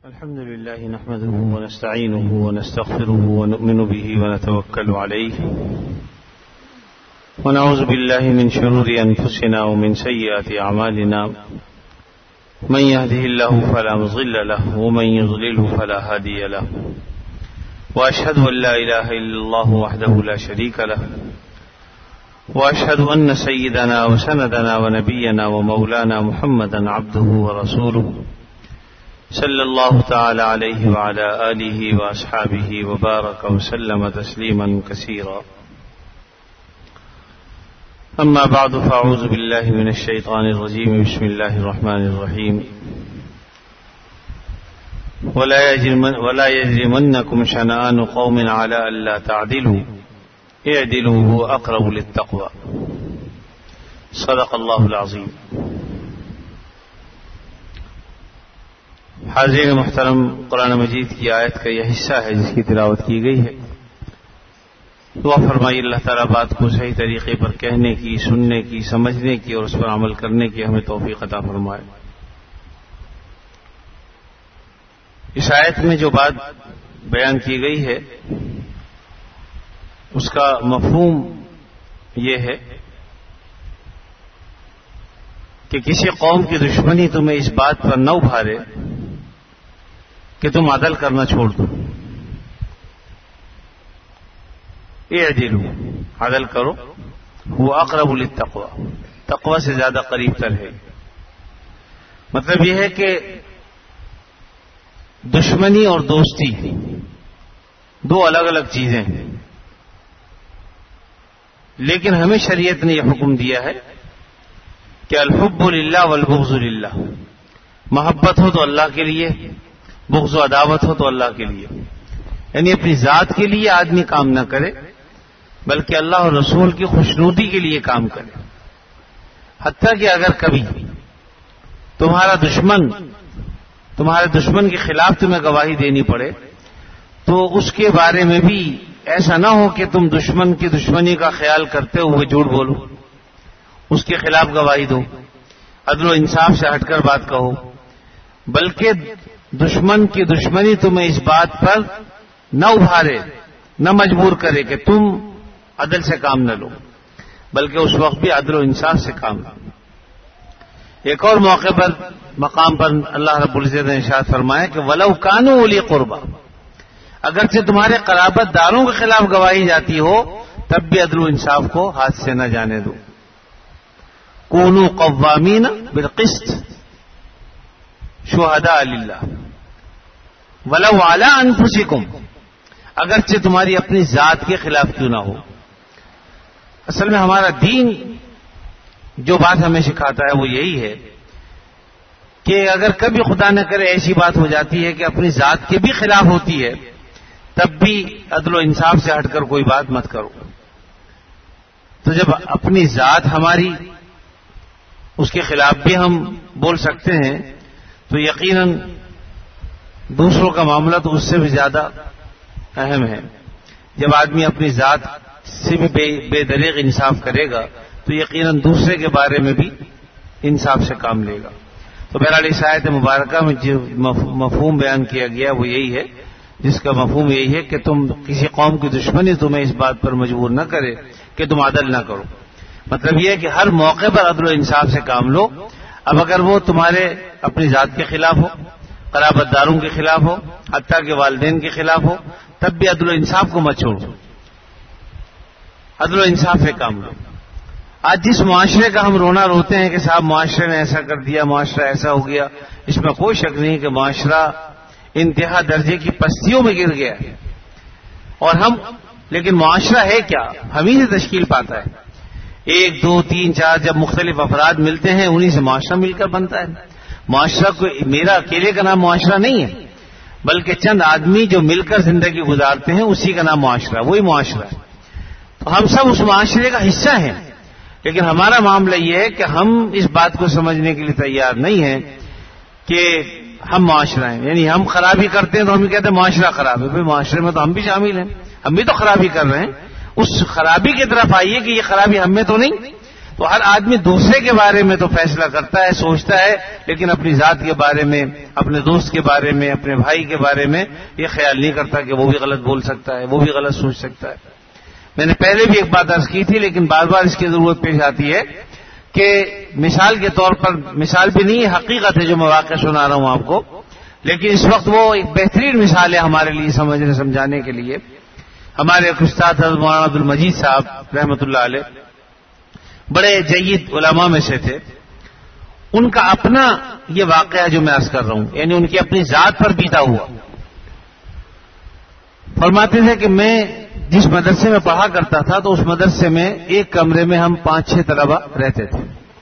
الحمد لله نحمده ونستعينه ونستغفره ونؤمن به ونتوكل عليه ونعوذ بالله من شرور أنفسنا ومن سيئات أعمالنا من يهده الله فلا مضل له ومن يضلله فلا هادي له وأشهد أن لا إله إلا الله وحده لا شريك له وأشهد أن سيدنا وسندنا ونبينا ومولانا محمدا عبده ورسوله صلى الله تعالى عليه وعلى آله وأصحابه وبارك وسلم تسليما كثيرا. أما بعد فأعوذ بالله من الشيطان الرجيم. بسم الله الرحمن الرحيم. ولا يجرمنكم شنآن قوم على ألا تعدلوا اعدلوا هو أقرب للتقوى. صدق الله العظيم. حاضرین محترم، قرآن مجید کی آیت کا یہ حصہ ہے جس کی تلاوت کی گئی ہے. دعا فرمائی اللہ تعالیٰ بات کو صحیح طریقے پر کہنے کی، سننے کی، سمجھنے کی اور اس پر عمل کرنے کی ہمیں توفیق عطا فرمائے. اس آیت میں جو بات بیان کی گئی ہے اس کا مفہوم یہ ہے کہ کسی قوم کی دشمنی تمہیں اس بات پر نہ ابھارے کہ تم عدل کرنا چھوڑ دو. اعدلوا، عدل کرو، وہ اقرب للتقوی، تقوی سے زیادہ قریب تر ہے. مطلب یہ ہے کہ دشمنی اور دوستی دو الگ الگ چیزیں ہیں، لیکن ہمیں شریعت نے یہ حکم دیا ہے کہ الحب للہ والبغض للہ، محبت ہو تو اللہ کے لیے، بغض و عداوت ہو تو اللہ کے لیے. یعنی اپنی ذات کے لیے آدمی کام نہ کرے بلکہ اللہ اور رسول کی خوشنودی کے لیے کام کرے. حتیٰ کہ اگر کبھی تمہارے دشمن کے خلاف تمہیں گواہی دینی پڑے تو اس کے بارے میں بھی ایسا نہ ہو کہ تم دشمن کی دشمنی کا خیال کرتے ہوئے جھوٹ بولو، اس کے خلاف گواہی دو، عدل و انصاف سے ہٹ کر بات کہو، بلکہ دشمن کی دشمنی تمہیں اس بات پر نہ ابھارے، نہ مجبور کرے کہ تم عدل سے کام نہ لو، بلکہ اس وقت بھی عدل و انصاف سے کام لو. ایک اور موقع پر مقام پر اللہ رب العزت نے ارشاد فرمایا کہ وَلَوْ كَانُوا أُولِي قُرْبَىٰ، اگرچہ تمہارے قرابت داروں کے خلاف گواہی جاتی ہو تب بھی عدل و انصاف کو ہاتھ سے نہ جانے دو. كُونُوا قَوَّامِينَ بِالْقِسْطِ شُهَدَاءَ لِلَّهِ وَلَوْ عَلَىٰ أَنفُسِكُمْ، اگرچہ تمہاری اپنی ذات کے خلاف کیوں نہ ہو. اصل میں ہمارا دین جو بات ہمیں سکھاتا ہے وہ یہی ہے کہ اگر کبھی خدا نہ کرے ایسی بات ہو جاتی ہے کہ اپنی ذات کے بھی خلاف ہوتی ہے تب بھی عدل و انصاف سے ہٹ کر کوئی بات مت کرو. تو جب اپنی ذات ہماری اس کے خلاف بھی ہم بول سکتے ہیں تو یقیناً دوسروں کا معاملہ تو اس سے بھی زیادہ اہم ہے. جب آدمی اپنی ذات سے بھی بے دریغ انصاف کرے گا تو یقیناً دوسرے کے بارے میں بھی انصاف سے کام لے گا. تو بہرحال اس آیت مبارکہ میں جو مفہوم بیان کیا گیا وہ یہی ہے، جس کا مفہوم یہی ہے کہ تم کسی قوم کی دشمنی تمہیں اس بات پر مجبور نہ کرے کہ تم عدل نہ کرو. مطلب یہ ہے کہ ہر موقع پر عدل و انصاف سے کام لو. اب اگر وہ تمہارے اپنی ذات کے خلاف ہو، قرابت داروں کے خلاف ہو، حتیٰ کہ والدین کے خلاف ہو، تب بھی عدل و انصاف کو مت چھوڑو، عدل و انصاف سے کام لو. آج جس معاشرے کا ہم رونا روتے ہیں کہ صاحب معاشرے نے ایسا کر دیا، معاشرہ ایسا ہو گیا، اس میں کوئی شک نہیں کہ معاشرہ انتہا درجے کی پستیوں میں گر گیا ہے. اور لیکن معاشرہ ہے کیا؟ ہم ہی سے تشکیل پاتا ہے. 1 2 3 4 جب مختلف افراد ملتے ہیں انہی سے معاشرہ مل کر بنتا ہے. معاشرہ کو میرا اکیلے کا نام معاشرہ نہیں ہے بلکہ چند آدمی جو مل کر زندگی گزارتے ہیں اسی کا نام معاشرہ، وہی معاشرہ ہے. تو ہم سب اس معاشرے کا حصہ ہیں، لیکن ہمارا معاملہ یہ ہے کہ ہم اس بات کو سمجھنے کے لیے تیار نہیں ہیں کہ ہم معاشرہ ہیں. یعنی ہم خرابی کرتے ہیں تو ہم کہتے ہیں معاشرہ خراب ہے. معاشرے میں تو ہم بھی شامل ہیں، ہم بھی تو خرابی کر رہے ہیں. اس خرابی کی طرف آئیے کہ یہ خرابی ہم میں تو نہیں. تو ہر آدمی دوسرے کے بارے میں تو فیصلہ کرتا ہے، سوچتا ہے، لیکن اپنی ذات کے بارے میں، اپنے دوست کے بارے میں، اپنے بھائی کے بارے میں یہ خیال نہیں کرتا کہ وہ بھی غلط بول سکتا ہے، وہ بھی غلط سوچ سکتا ہے۔ میں نے پہلے بھی ایک بات عرض کی تھی، لیکن بار بار اس کی ضرورت پیش آتی ہے کہ مثال کے طور پر، مثال بھی نہیں، حقیقت ہے جو میں واقعہ سنا رہا ہوں آپ کو، لیکن اس وقت وہ ایک بہترین مثال ہے ہمارے لیے سمجھنے سمجھانے کے لیے۔ ہمارے ایک استاد حضرت مولانا عبد المجید صاحب رحمۃ اللہ علیہ بڑے جید علماء میں سے تھے، ان کا اپنا یہ واقعہ جو میں عرض کر رہا ہوں، یعنی ان کی اپنی ذات پر بیتا ہوا۔ فرماتے تھے کہ میں جس مدرسے میں پڑھا کرتا تھا تو اس مدرسے میں ایک کمرے میں ہم 5-6 طلبہ رہتے تھے،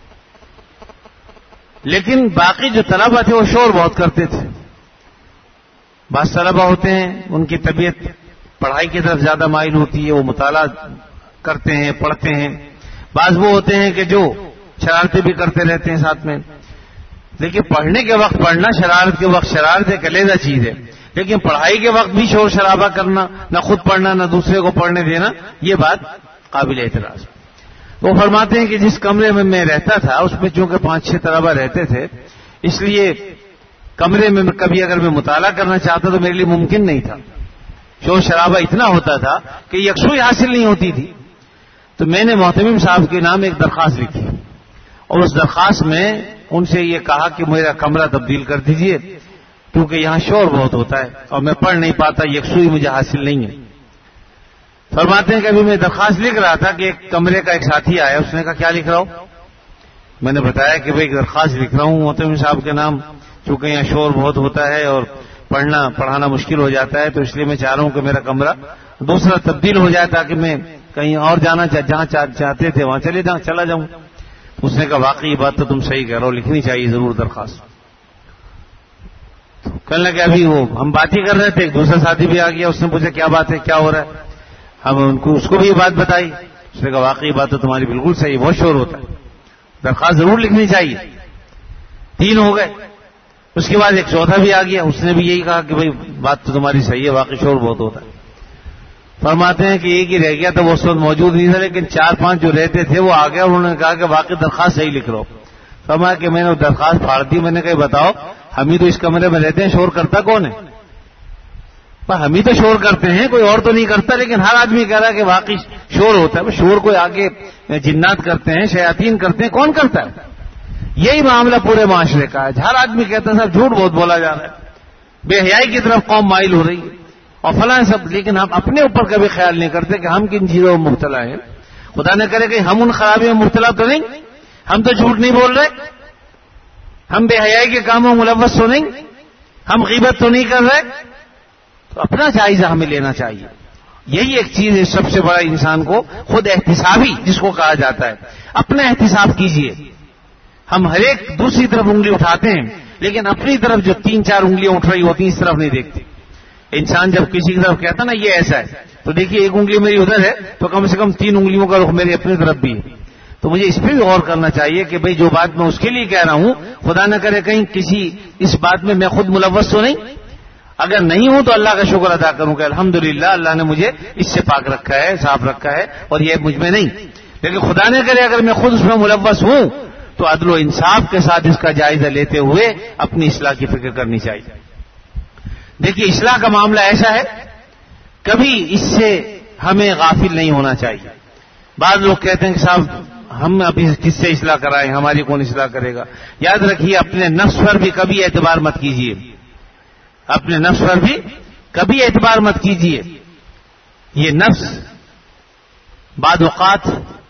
لیکن باقی جو طلبہ تھے وہ شور بہت کرتے تھے۔ بعض طلبہ ہوتے ہیں ان کی طبیعت پڑھائی کی طرف زیادہ مائل ہوتی ہے، وہ مطالعہ کرتے ہیں، پڑھتے ہیں۔ بعض وہ ہوتے ہیں کہ جو شرارتیں بھی کرتے رہتے ہیں ساتھ میں، لیکن پڑھنے کے وقت پڑھنا، شرارت کے وقت شرارت ایک علیحدہ چیز ہے، لیکن پڑھائی کے وقت بھی شور شرابہ کرنا، نہ خود پڑھنا نہ دوسرے کو پڑھنے دینا، یہ بات قابل اعتراض ہے۔ وہ فرماتے ہیں کہ جس کمرے میں میں رہتا تھا اس میں چونکہ 5-6 طلبہ رہتے تھے، اس لیے کمرے میں کبھی اگر میں مطالعہ کرنا چاہتا تو میرے لیے ممکن نہیں تھا، شور شرابہ اتنا ہوتا تھا کہ یکسوئی حاصل نہیں ہوتی تھی۔ تو میں نے محتمم صاحب کے نام ایک درخواست لکھی اور اس درخواست میں ان سے یہ کہا کہ میرا کمرہ تبدیل کر دیجئے، کیونکہ یہاں شور بہت ہوتا ہے اور میں پڑھ نہیں پاتا، یکسوئی مجھے حاصل نہیں ہے۔ فرماتے ہیں کہ ابھی میں درخواست لکھ رہا تھا کہ ایک کمرے کا ایک ساتھی آیا، اس نے کہا کیا لکھ رہا ہو؟ میں نے بتایا کہ بھائی ایک درخواست لکھ رہا ہوں محتمم صاحب کے نام، چونکہ یہاں شور بہت ہوتا ہے اور پڑھانا مشکل ہو جاتا ہے، تو اس لیے میں چاہ رہا ہوں کہ میرا کمرہ دوسرا تبدیل ہو جائے تاکہ میں کہیں اور جانا جہاں چاہتے تھے وہاں چلا جاؤں۔ اس نے کہا واقعی یہ بات تو تم صحیح کہہ رہے ہو، لکھنی چاہیے ضرور درخواست۔ کہنے لگے ابھی وہ ہم بات ہی کر رہے تھے، ایک دوسرا ساتھی بھی آ گیا، اس نے پوچھا کیا بات ہے، کیا ہو رہا ہے؟ ہم اس کو بھی یہ بات بتائی، اس نے کہا واقعی بات تو تمہاری بالکل صحیح، بہت شور ہوتا ہے، درخواست ضرور لکھنی چاہیے۔ 3 ہو گئے، اس کے بعد ایک چوتھا بھی آ گیا، اس نے بھی یہی کہا کہ بھائی بات تو تمہاری صحیح ہے، واقعی شور بہت ہوتا ہے۔ فرماتے ہیں کہ ایک ہی رہ گیا تو وہ اس وقت موجود نہیں تھا، لیکن 4-5 جو رہتے تھے وہ آ گئے، انہوں نے کہا کہ واقعی درخواست صحیح لکھ رہا ہو۔ فرمایا کہ میں نے درخواست پھاڑ دی، میں نے کہا بتاؤ ہم ہی تو اس کمرے میں رہتے ہیں، شور کرتا کون ہے؟ ہم ہی تو شور کرتے ہیں، کوئی اور تو نہیں کرتا، لیکن ہر آدمی کہہ رہا ہے کہ واقعی شور ہوتا ہے۔ شور کوئی آگے جنات کرتے ہیں، شیاطین کرتے ہیں، کون کرتا ہے؟ یہی معاملہ پورے معاشرے کا ہے، ہر آدمی کہتا ہے صاحب جھوٹ بہت بولا جا رہا ہے، بے حیائی کی طرف قوم مائل ہو رہی ہے اور فلاں سب، لیکن ہم اپنے اوپر کبھی خیال نہیں کرتے کہ ہم کن چیزوں میں مبتلا ہیں۔ خدا نہ کرے کہ ہم ان خرابیوں میں مبتلا تو نہیں، ہم تو جھوٹ نہیں بول رہے، ہم بے حیائی کے کاموں میں ملوث تو نہیں، ہم غیبت تو نہیں کر رہے، تو اپنا جائزہ ہمیں لینا چاہیے۔ یہی ایک چیز ہے سب سے بڑا انسان کو خود احتسابی جس کو کہا جاتا ہے، اپنا احتساب کیجئے۔ ہم ہر ایک دوسری طرف انگلی اٹھاتے ہیں، لیکن اپنی طرف جو 3-4 انگلیاں اٹھ رہی ہوتی ہیں اس طرف نہیں دیکھتے۔ انسان جب کسی کی طرف کہتا نا یہ ایسا ہے، تو دیکھیے ایک انگلی میری ادھر ہے تو کم سے کم 3 انگلیوں کا رخ میری اپنی طرف بھی ہے، تو مجھے اس پہ بھی غور کرنا چاہیے کہ بھئی جو بات میں اس کے لیے کہہ رہا ہوں، خدا نہ کرے کہیں کسی اس بات میں خود ملوث تو نہیں، اگر نہیں ہوں تو اللہ کا شکر ادا کروں کہ الحمدللہ اللہ نے مجھے اس سے پاک رکھا ہے، صاف رکھا ہے، اور یہ مجھ میں نہیں، لیکن خدا نہ کرے اگر میں خود اس میں ملوث ہوں تو عدل و انصاف کے ساتھ اس کا جائزہ لیتے ہوئے اپنی اصلاح کی فکر کرنی چاہیے۔ دیکھیے اصلاح کا معاملہ ایسا ہے، کبھی اس سے ہمیں غافل نہیں ہونا چاہیے۔ بعض لوگ کہتے ہیں کہ صاحب ہم ابھی کس سے اصلاح کرائیں، ہماری کون اصلاح کرے گا؟ یاد رکھیے اپنے نفس پر بھی کبھی اعتبار مت کیجیے، اپنے نفس پر بھی کبھی اعتبار مت کیجیے۔ یہ نفس بعض اوقات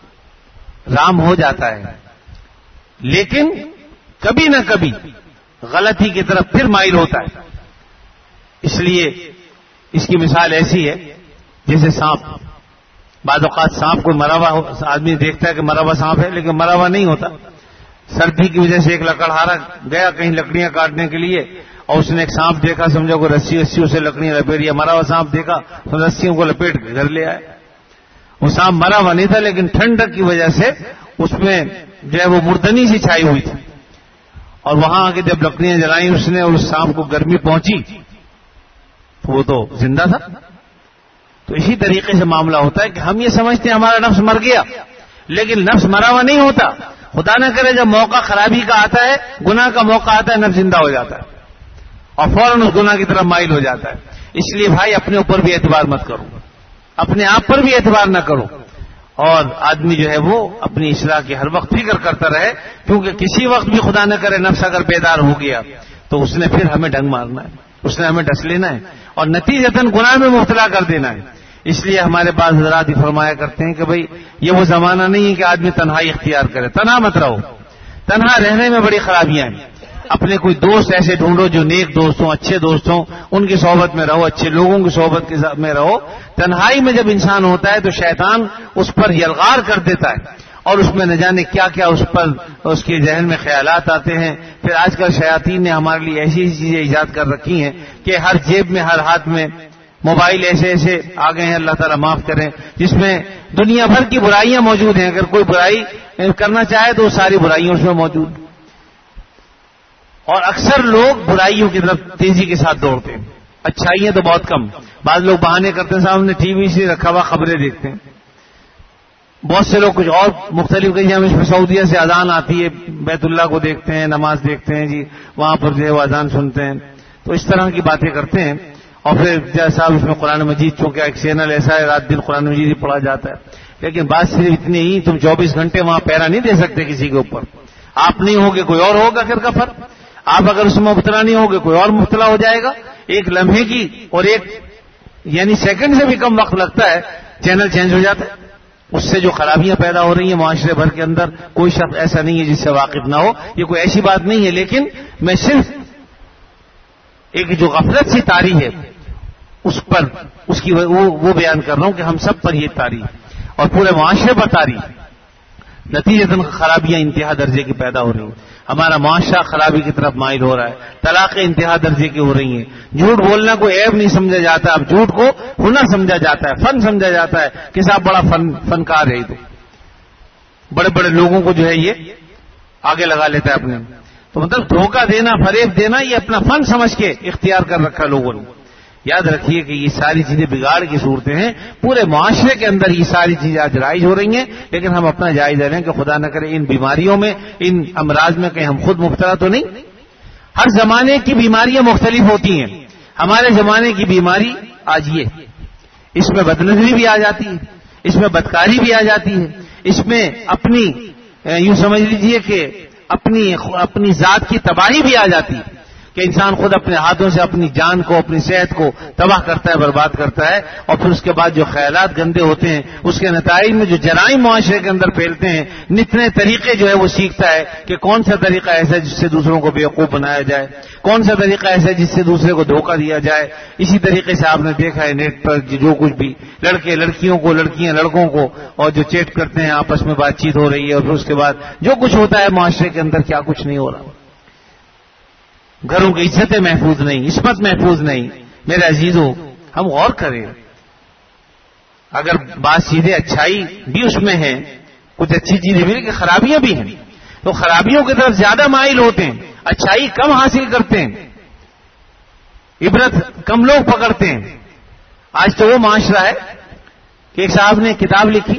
رام ہو جاتا ہے، لیکن کبھی نہ کبھی غلطی کی طرف پھر مائل ہوتا ہے۔ اس لیے اس کی مثال ایسی ہے جیسے سانپ، بعض اوقات سانپ کو مرا ہوا آدمی دیکھتا ہے کہ مرا ہوا سانپ ہے، لیکن مرا ہوا نہیں ہوتا۔ سردی کی وجہ سے ایک لکڑہارا گیا کہیں لکڑیاں کاٹنے کے لیے اور اس نے ایک سانپ دیکھا، سمجھا کوئی رسیوں سے لکڑیاں لپیٹ دیا، مرا ہوا سانپ دیکھا تو رسیوں کو لپیٹ کے گھر لے آئے۔ وہ سانپ مرا ہوا نہیں تھا، لیکن ٹھنڈک کی وجہ سے اس میں جو ہے وہ مردنی سی چھائی ہوئی تھی، اور وہاں آ کے جب لکڑیاں جلائیں اس نے اور اس سانپ کو گرمی پہنچی تو وہ تو زندہ تھا۔ تو اسی طریقے سے معاملہ ہوتا ہے کہ ہم یہ سمجھتے ہیں ہمارا نفس مر گیا، لیکن نفس مرا ہوا نہیں ہوتا. خدا نہ کرے جب موقع خرابی کا آتا ہے, گناہ کا موقع آتا ہے, نفس زندہ ہو جاتا ہے اور فوراً اس گناہ کی طرف مائل ہو جاتا ہے. اس لیے بھائی اپنے اوپر بھی اعتبار مت کرو, اپنے آپ پر بھی اعتبار نہ کرو, اور آدمی جو ہے وہ اپنی اصلاح کی ہر وقت فکر کرتا رہے, کیونکہ کسی وقت بھی خدا نہ کرے نفس اگر بیدار ہو گیا تو اس نے پھر ہمیں ڈنگ مارنا ہے, اس نے ہمیں ڈس لینا ہے اور نتیجتاً گناہ میں مبتلا کر دینا ہے. اس لیے ہمارے بعض حضرات ہی فرمایا کرتے ہیں کہ بھئی یہ وہ زمانہ نہیں ہے کہ آدمی تنہائی اختیار کرے. تنہا مت رہو, تنہا رہنے میں بڑی خرابیاں ہیں. اپنے کوئی دوست ایسے ڈھونڈو جو نیک دوست ہوں, اچھے دوست ہوں, ان کی صحبت میں رہو, اچھے لوگوں کی صحبت میں رہو. تنہائی میں جب انسان ہوتا ہے تو شیطان اس پر یلغار کر دیتا ہے اور اس میں نہ جانے کیا کیا اس کے ذہن میں خیالات آتے ہیں. پھر آج کل شیاطین نے ہمارے لیے ایسی چیزیں ایجاد کر رکھی ہیں کہ ہر جیب میں, ہر ہاتھ میں موبائل ایسے ایسے آ گئے ہیں, اللہ تعالیٰ معاف کریں, جس میں دنیا بھر کی برائیاں موجود ہیں. اگر کوئی برائی کرنا چاہے تو ساری برائیاں اس میں موجود ہیں, اور اکثر لوگ برائیوں کی طرف تیزی کے ساتھ دوڑتے ہیں, اچھائیاں تو بہت کم. بعض لوگ بہانے کرتے ہیں صاحب ہم نے ٹی وی سے رکھا ہوا خبریں دیکھتے ہیں. بہت سے لوگ کچھ اور مختلف کہیں ہم اس میں سعودیہ سے اذان آتی ہے, بیت اللہ کو دیکھتے ہیں, نماز دیکھتے ہیں, جی وہاں پر جو ہے وہ اذان سنتے ہیں, تو اس طرح کی باتیں کرتے ہیں. اور پھر صاحب اس میں قرآن مجید, چونکہ ایک چینل ایسا ہے رات دن قرآن مجید ہی پڑھا جاتا ہے, لیکن بات صرف اتنی ہی, تم 24 گھنٹے وہاں پیرا نہیں دے سکتے کسی کے اوپر. آپ نہیں ہوگے کوئی اور ہوگا پھر کا فرق. آپ اگر اس میں مبتلا نہیں ہوگے کوئی اور مبتلا ہو جائے گا. ایک لمحے کی اور ایک یعنی سیکنڈ سے بھی کم وقت لگتا ہے, چینل چینج ہو جاتا ہے. اس سے جو خرابیاں پیدا ہو رہی ہیں معاشرے بھر کے اندر, کوئی شخص ایسا نہیں ہے جس سے واقف نہ ہو. یہ کوئی ایسی بات نہیں ہے, لیکن میں صرف ایک جو غفلت سی طاری ہے اس پر اس کی وہ بیان کر رہا ہوں کہ ہم سب پر یہ طاری اور پورے معاشرے پر طاری. نتیجتاً خرابیاں انتہا درجے کی پیدا ہو رہی ہیں. ہمارا معاشرہ خرابی کی طرف مائل ہو رہا ہے. طلاقیں انتہا درجے کی ہو رہی ہیں. جھوٹ بولنا کوئی عیب نہیں سمجھا جاتا, اب جھوٹ کو ہنر سمجھا جاتا ہے, فن سمجھا جاتا ہے کہ صاحب بڑا فنکار ہے. تو بڑے بڑے لوگوں کو جو ہے یہ آگے لگا لیتا ہے اپنے. تو مطلب دھوکہ دینا, فریب دینا, یہ اپنا فن سمجھ کے اختیار کر رکھا لوگوں نے. یاد رکھیے کہ یہ ساری چیزیں بگاڑ کی صورتیں ہیں. پورے معاشرے کے اندر یہ ساری چیزیں آج رائج ہو رہی ہیں, لیکن ہم اپنا جائزہ لیں کہ خدا نہ کرے ان بیماریوں میں, ان امراض میں کہیں ہم خود مبتلا تو نہیں. ہر زمانے کی بیماریاں مختلف ہوتی ہیں. ہمارے زمانے کی بیماری آج یہ, اس میں بدنظری بھی آ جاتی ہے, اس میں بدکاری بھی آ جاتی ہے, اس میں اپنی یوں سمجھ لیجئے کہ اپنی ذات کی تباہی بھی آ جاتی ہے کہ انسان خود اپنے ہاتھوں سے اپنی جان کو, اپنی صحت کو تباہ کرتا ہے, برباد کرتا ہے. اور پھر اس کے بعد جو خیالات گندے ہوتے ہیں اس کے نتائج میں جو جرائم معاشرے کے اندر پھیلتے ہیں, نتنے طریقے جو ہے وہ سیکھتا ہے کہ کون سا طریقہ ایسا ہے جس سے دوسروں کو بیوقوف بنایا جائے, کون سا طریقہ ایسا ہے جس سے دوسرے کو دھوکہ دیا جائے. اسی طریقے سے آپ نے دیکھا ہے نیٹ پر جو کچھ بھی لڑکے لڑکیوں کو, لڑکیاں لڑکوں کو, اور جو چیٹ کرتے ہیں آپس میں بات چیت ہو رہی ہے, اور پھر اس کے بعد جو کچھ ہوتا ہے معاشرے کے اندر کیا کچھ نہیں ہو رہا. گھروں کی عزتیں محفوظ نہیں, عصمت محفوظ نہیں. میرے عزیزوں ہم غور کریں, اگر بات سیدھے اچھائی بھی اس میں ہے, کچھ اچھی چیزیں بھی کہ خرابیاں بھی ہیں, تو خرابیوں کی طرف زیادہ مائل ہوتے ہیں, اچھائی کم حاصل کرتے ہیں, عبرت کم لوگ پکڑتے ہیں. آج تو وہ معاشرہ ہے کہ ایک صاحب نے کتاب لکھی,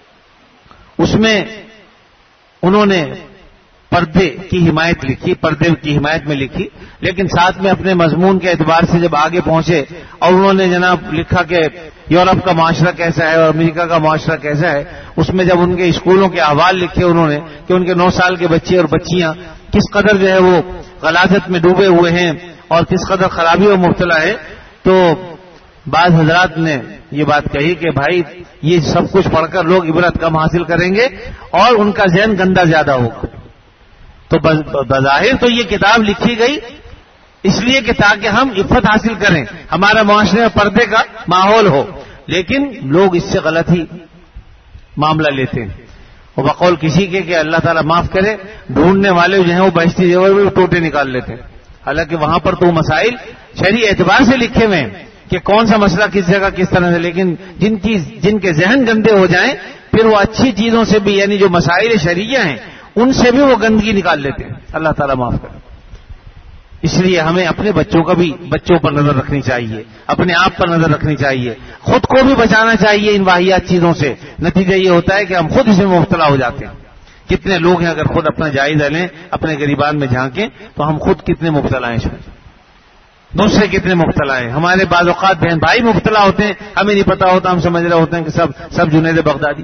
اس میں انہوں نے پردے کی حمایت لکھی, پردے کی حمایت میں لکھی, لیکن ساتھ میں اپنے مضمون کے اعتبار سے جب آگے پہنچے اور انہوں نے جناب لکھا کہ یورپ کا معاشرہ کیسا ہے اور امریکہ کا معاشرہ کیسا ہے, اس میں جب ان کے اسکولوں کے احوال لکھے انہوں نے کہ ان کے 9 سال کے بچے اور بچیاں کس قدر جو ہے وہ غلاظت میں ڈوبے ہوئے ہیں اور کس قدر خرابی میں مبتلا ہے, تو بعض حضرات نے یہ بات کہی کہ بھائی یہ سب کچھ پڑھ کر لوگ عبرت کم حاصل کریں گے اور ان کا ذہن گندا زیادہ ہوگا. تو بظاہر تو یہ کتاب لکھی گئی اس لیے کہ تاکہ ہم عفت حاصل کریں, ہمارا معاشرے میں پردے کا ماحول ہو, لیکن لوگ اس سے غلط ہی معاملہ لیتے ہیں. اور بقول کسی کے کہ اللہ تعالیٰ معاف کرے, ڈھونڈنے والے جو ہیں وہ بہشتی جگہ میں ٹوٹے نکال لیتے ہیں, حالانکہ وہاں پر تو مسائل شرعی اعتبار سے لکھے ہوئے ہیں کہ کون سا مسئلہ کس جگہ کس طرح سے, لیکن جن کے ذہن گندے ہو جائیں پھر وہ اچھی چیزوں سے بھی, یعنی جو مسائل شرعیہ ہیں ان سے بھی وہ گندگی نکال لیتے ہیں. اللہ تعالیٰ معاف کرے. اس لیے ہمیں اپنے بچوں پر نظر رکھنی چاہیے، اپنے آپ پر نظر رکھنی چاہیے، خود کو بھی بچانا چاہیے ان واہیات چیزوں سے۔ نتیجہ یہ ہوتا ہے کہ ہم خود اس میں مبتلا ہو جاتے ہیں۔ کتنے لوگ ہیں اگر خود اپنا جائزہ لیں، اپنے گریبان میں جھانکیں تو ہم خود کتنے مبتلا ہیں اس میں، دوسرے کتنے مبتلا ہیں۔ ہمارے بعض اوقات بہن بھائی مبتلا ہوتے ہیں، ہمیں نہیں پتا ہوتا، ہم سمجھ رہے ہوتے ہیں کہ سب جنید بغدادی۔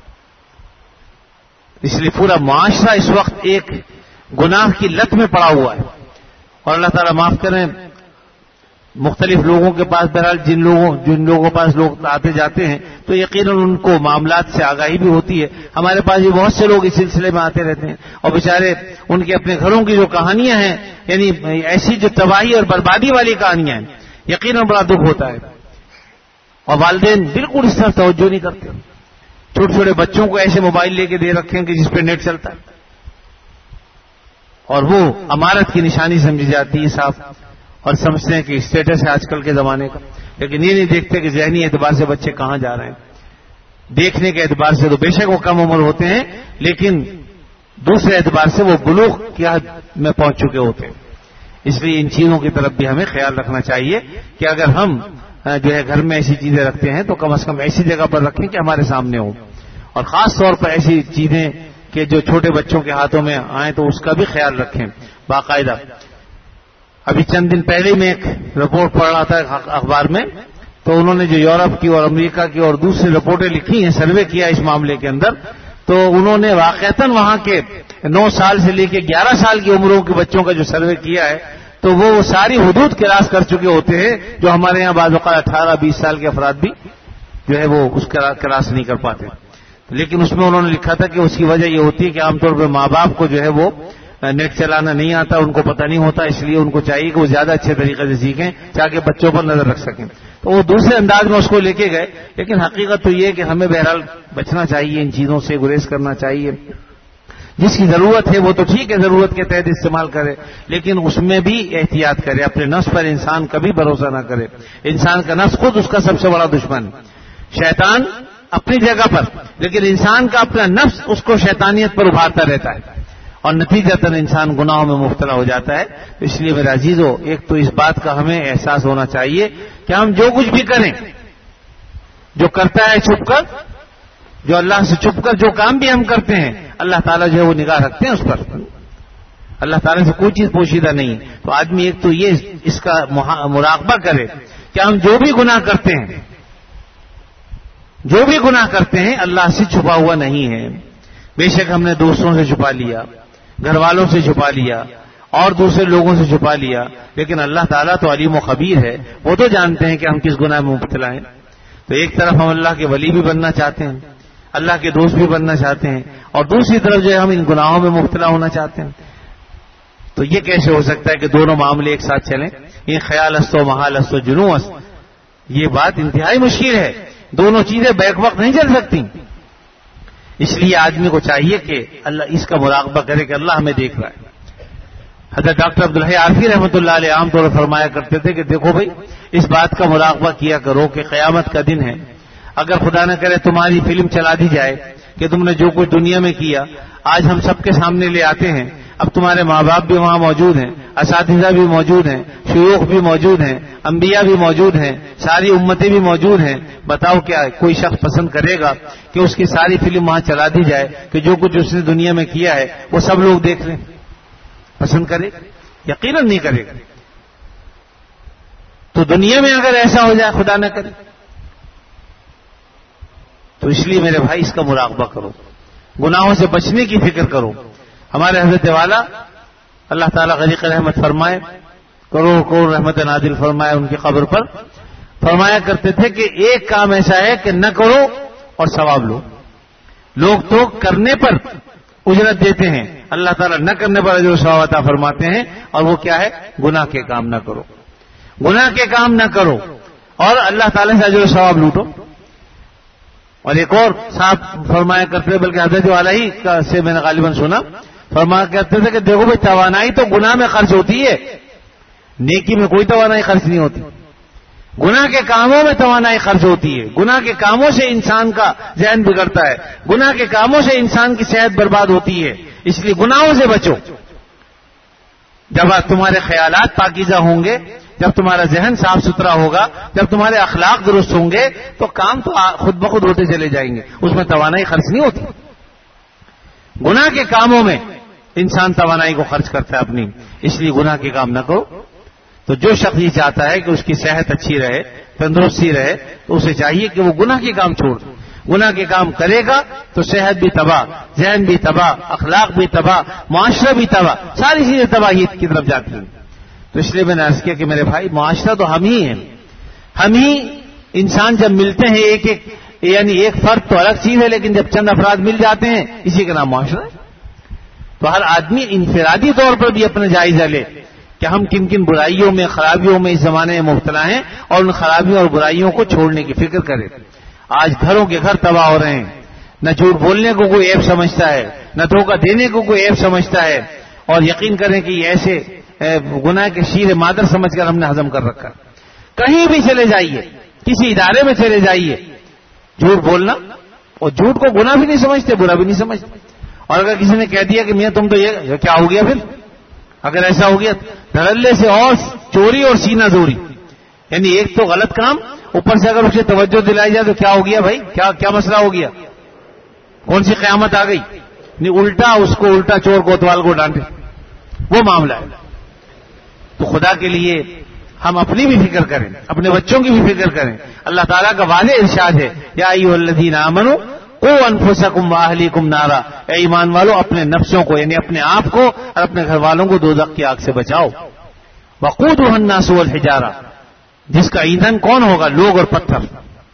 اس لیے پورا معاشرہ اس وقت ایک گناہ کی لت میں پڑا ہوا ہے، اور اللہ تعالیٰ معاف کریں، مختلف لوگوں کے پاس بہرحال جن لوگوں کے پاس لوگ آتے جاتے ہیں تو یقیناً ان کو معاملات سے آگاہی بھی ہوتی ہے۔ ہمارے پاس بھی بہت سے لوگ اس سلسلے میں آتے رہتے ہیں، اور بیچارے ان کے اپنے گھروں کی جو کہانیاں ہیں، یعنی ایسی جو تباہی اور بربادی والی کہانیاں ہیں، یقیناً بڑا دکھ ہوتا ہے، اور والدین بالکل اس طرف توجہ نہیں کرتے۔ چھوٹے چھوٹے بچوں کو ایسے موبائل لے کے دے رکھے ہیں کہ جس پہ نیٹ چلتا ہے، اور وہ امارت کی نشانی سمجھی جاتی ہے صاحب، اور سمجھتے ہیں کہ اسٹیٹس ہے آج کل کے زمانے کا، لیکن یہ نہیں دیکھتے کہ ذہنی اعتبار سے بچے کہاں جا رہے ہیں۔ دیکھنے کے اعتبار سے تو بے شک وہ کم عمر ہوتے ہیں، لیکن دوسرے اعتبار سے وہ بلوغ کی حد میں پہنچ چکے ہوتے ہیں۔ اس لیے ان چیزوں کی طرف بھی ہمیں خیال رکھنا چاہیے کہ اگر ہم جو ہے گھر میں ایسی چیزیں رکھتے ہیں تو کم از کم ایسی جگہ پر رکھیں کہ ہمارے سامنے ہو، اور خاص طور پر ایسی چیزیں کہ جو چھوٹے بچوں کے ہاتھوں میں آئیں تو اس کا بھی خیال رکھیں باقاعدہ۔ ابھی چند دن پہلے میں ایک رپورٹ پڑھ رہا تھا اخبار میں، تو انہوں نے جو یورپ کی اور امریکہ کی اور دوسری رپورٹیں لکھی ہیں، سروے کیا اس معاملے کے اندر، تو انہوں نے واقعتاً وہاں کے 9 سال سے لے کے 11 سال کی عمروں کے بچوں کا جو سروے کیا ہے تو وہ ساری حدود کراس کر چکے ہوتے ہیں جو ہمارے یہاں بعض اوقات 18-20 سال کے افراد بھی جو ہے وہ اس کراس نہیں کر پاتے۔ لیکن اس میں انہوں نے لکھا تھا کہ اس کی وجہ یہ ہوتی ہے کہ عام طور پہ ماں باپ کو جو ہے وہ نیٹ چلانا نہیں آتا، ان کو پتہ نہیں ہوتا، اس لیے ان کو چاہیے کہ وہ زیادہ اچھے طریقے سے سیکھیں تاکہ بچوں پر نظر رکھ سکیں، تو وہ دوسرے انداز میں اس کو لے کے گئے۔ لیکن حقیقت تو یہ ہے کہ ہمیں بہرحال بچنا چاہیے، ان چیزوں سے گریز کرنا چاہیے۔ جس کی ضرورت ہے وہ تو ٹھیک ہے، ضرورت کے تحت استعمال کرے، لیکن اس میں بھی احتیاط کرے۔ اپنے نفس پر انسان کبھی بھروسہ نہ کرے، انسان کا نفس خود اس کا سب سے بڑا دشمن ہے۔ شیطان اپنی جگہ پر، لیکن انسان کا اپنا نفس اس کو شیطانیت پر ابھارتا رہتا ہے، اور نتیجتاً انسان گناہوں میں مبتلا ہو جاتا ہے۔ اس لیے میرے عزیزو، ایک تو اس بات کا ہمیں احساس ہونا چاہیے کہ ہم جو کچھ بھی کریں، جو کرتا ہے چھپ کر، جو اللہ سے چھپ کر جو کام بھی ہم کرتے ہیں، اللہ تعالیٰ جو ہے وہ نگاہ رکھتے ہیں اس پر، اللہ تعالیٰ سے کوئی چیز پوشیدہ نہیں۔ تو آدمی ایک تو یہ اس کا مراقبہ کرے کہ ہم جو بھی گناہ کرتے ہیں اللہ سے چھپا ہوا نہیں ہے۔ بے شک ہم نے دوستوں سے چھپا لیا، گھر والوں سے چھپا لیا، اور دوسرے لوگوں سے چھپا لیا، لیکن اللہ تعالیٰ تو علیم و خبیر ہے، وہ تو جانتے ہیں کہ ہم کس گناہ میں مبتلا ہیں۔ تو ایک طرف ہم اللہ کے ولی بھی بننا چاہتے ہیں، اللہ کے دوست بھی بننا چاہتے ہیں، اور دوسری طرف جو ہے ہم ان گناہوں میں مبتلا ہونا چاہتے ہیں۔ تو یہ کیسے ہو سکتا ہے کہ دونوں معاملے ایک ساتھ چلیں؟ یہ خیال است و محال است و جنوں است، یہ بات انتہائی مشکل ہے، دونوں چیزیں بیک وقت نہیں چل سکتی۔ اس لیے آدمی کو چاہیے کہ اللہ اس کا مراقبہ کرے کہ اللہ ہمیں دیکھ رہا ہے۔ حضرت ڈاکٹر عبدالحی عارفی رحمۃ اللہ علیہ عام طور پر فرمایا کرتے تھے کہ دیکھو بھائی، اس بات کا مراقبہ کیا کرو کہ قیامت کا دن ہے، اگر خدا نہ کرے تمہاری فلم چلا دی جائے کہ تم نے جو کچھ دنیا میں کیا آج ہم سب کے سامنے لے آتے ہیں، اب تمہارے ماں باپ بھی وہاں موجود ہیں، اساتذہ بھی موجود ہیں، شیوخ بھی موجود ہیں، انبیاء بھی موجود ہیں، ساری امتیں بھی موجود ہیں، بتاؤ کیا کوئی شخص پسند کرے گا کہ اس کی ساری فلم وہاں چلا دی جائے کہ جو کچھ اس نے دنیا میں کیا ہے وہ سب لوگ دیکھ لیں؟ پسند کرے؟ یقیناً نہیں کرے گا۔ تو دنیا میں اگر ایسا ہو جائے، خدا نہ کرے، تو اس لیے میرے بھائی اس کا مراقبہ کرو، گناہوں سے بچنے کی فکر کرو۔ ہمارے حضرت والا اللہ تعالیٰ غریق رحمت فرمائے، کروڑ کروڑ رحمت نازل فرمائے ان کی قبر پر، فرمایا کرتے تھے کہ ایک کام ایسا ہے کہ نہ کرو اور ثواب لو۔ لوگ تو کرنے پر اجرت دیتے ہیں، اللہ تعالیٰ نہ کرنے پر اجر و ثواب عطا فرماتے ہیں، اور وہ کیا ہے؟ گناہ کے کام نہ کرو، گناہ کے کام نہ کرو اور اللہ تعالیٰ سے اجر و ثواب لوٹو۔ اور ایک اور صاحب فرمایا کرتے تھے، بلکہ حضرت والا ہی سے میں نے غالباً سنا، فرمایا کرتے تھے کہ دیکھو بھائی، توانائی تو گناہ میں خرچ ہوتی ہے، نیکی میں کوئی توانائی خرچ نہیں ہوتی، گناہ کے کاموں میں توانائی خرچ ہوتی ہے۔ گناہ کے کاموں سے انسان کا ذہن بگڑتا ہے، گناہ کے کاموں سے انسان کی صحت برباد ہوتی ہے، اس لیے گناہوں سے بچو۔ جب تمہارے خیالات پاکیزہ ہوں گے، جب تمہارا ذہن صاف ستھرا ہوگا، جب تمہارے اخلاق درست ہوں گے تو کام تو خود بخود ہوتے چلے جائیں گے، اس میں توانائی خرچ نہیں ہوتی۔ گناہ کے کاموں میں انسان توانائی کو خرچ کرتا ہے اپنی، اس لیے گناہ کے کام نہ کرو۔ تو جو شخص یہ چاہتا ہے کہ اس کی صحت اچھی رہے، تندرستی رہے، تو اسے چاہیے کہ وہ گناہ کے کام چھوڑ دے۔ گناہ کے کام کرے گا تو صحت بھی تباہ، ذہن بھی تباہ، اخلاق بھی تباہ، معاشرہ بھی تباہ، ساری چیزیں تباہی کی طرف جاتی ہیں۔ تو اس لیے میں نے عرض کیا کہ میرے بھائی، معاشرہ تو ہم ہی ہیں، ہم ہی انسان جب ملتے ہیں ایک ایک، یعنی ایک فرد تو الگ چیز ہے، لیکن جب چند افراد مل جاتے ہیں اسی کا نام معاشرہ ہے۔ تو ہر آدمی انفرادی طور پر بھی اپنا جائزہ لے کہ ہم کن کن برائیوں میں، خرابیوں میں اس زمانے میں مبتلا ہیں، اور ان خرابیوں اور برائیوں کو چھوڑنے کی فکر کریں۔ آج گھروں کے گھر تباہ ہو رہے ہیں، نہ جھوٹ بولنے کو کوئی عیب سمجھتا ہے، نہ دھوکہ دینے کو کوئی عیب سمجھتا ہے، اور یقین کریں کہ یہ ایسے گناہ کے شیر مادر سمجھ کر ہم نے ہضم کر رکھا۔ کہیں بھی چلے جائیے، کسی ادارے میں چلے جائیے، جھوٹ بولنا، اور جھوٹ کو گناہ بھی نہیں سمجھتے، برا بھی نہیں سمجھتے۔ اور اگر کسی نے کہہ دیا کہ میاں تم تو یہ کیا ہو گیا، پھر اگر ایسا ہو گیا دھڑلے سے اور چوری اور سینہ زوری، یعنی ایک تو غلط کام، اوپر سے اگر اسے توجہ دلائی جائے تو کیا ہو گیا بھائی، کیا مسئلہ ہو گیا، کون سی قیامت آ گئی؟ نہیں، الٹا اس کو، الٹا چور کوتوال کو ڈانٹے، وہ معاملہ ہے۔ تو خدا کے لیے ہم اپنی بھی فکر کریں، اپنے بچوں کی بھی فکر کریں۔ اللہ تعالیٰ کا واضح ارشاد ہے، یا ایھا الذین آمنوا قوا انفسکم واہلیکم نارا، اے ایمان والو اپنے نفسوں کو، یعنی اپنے آپ کو اور اپنے گھر والوں کو دوزخ کی آگ سے بچاؤ۔ وقودھا الناس والحجارہ، جس کا ایندھن کون ہوگا؟ لوگ اور پتھر۔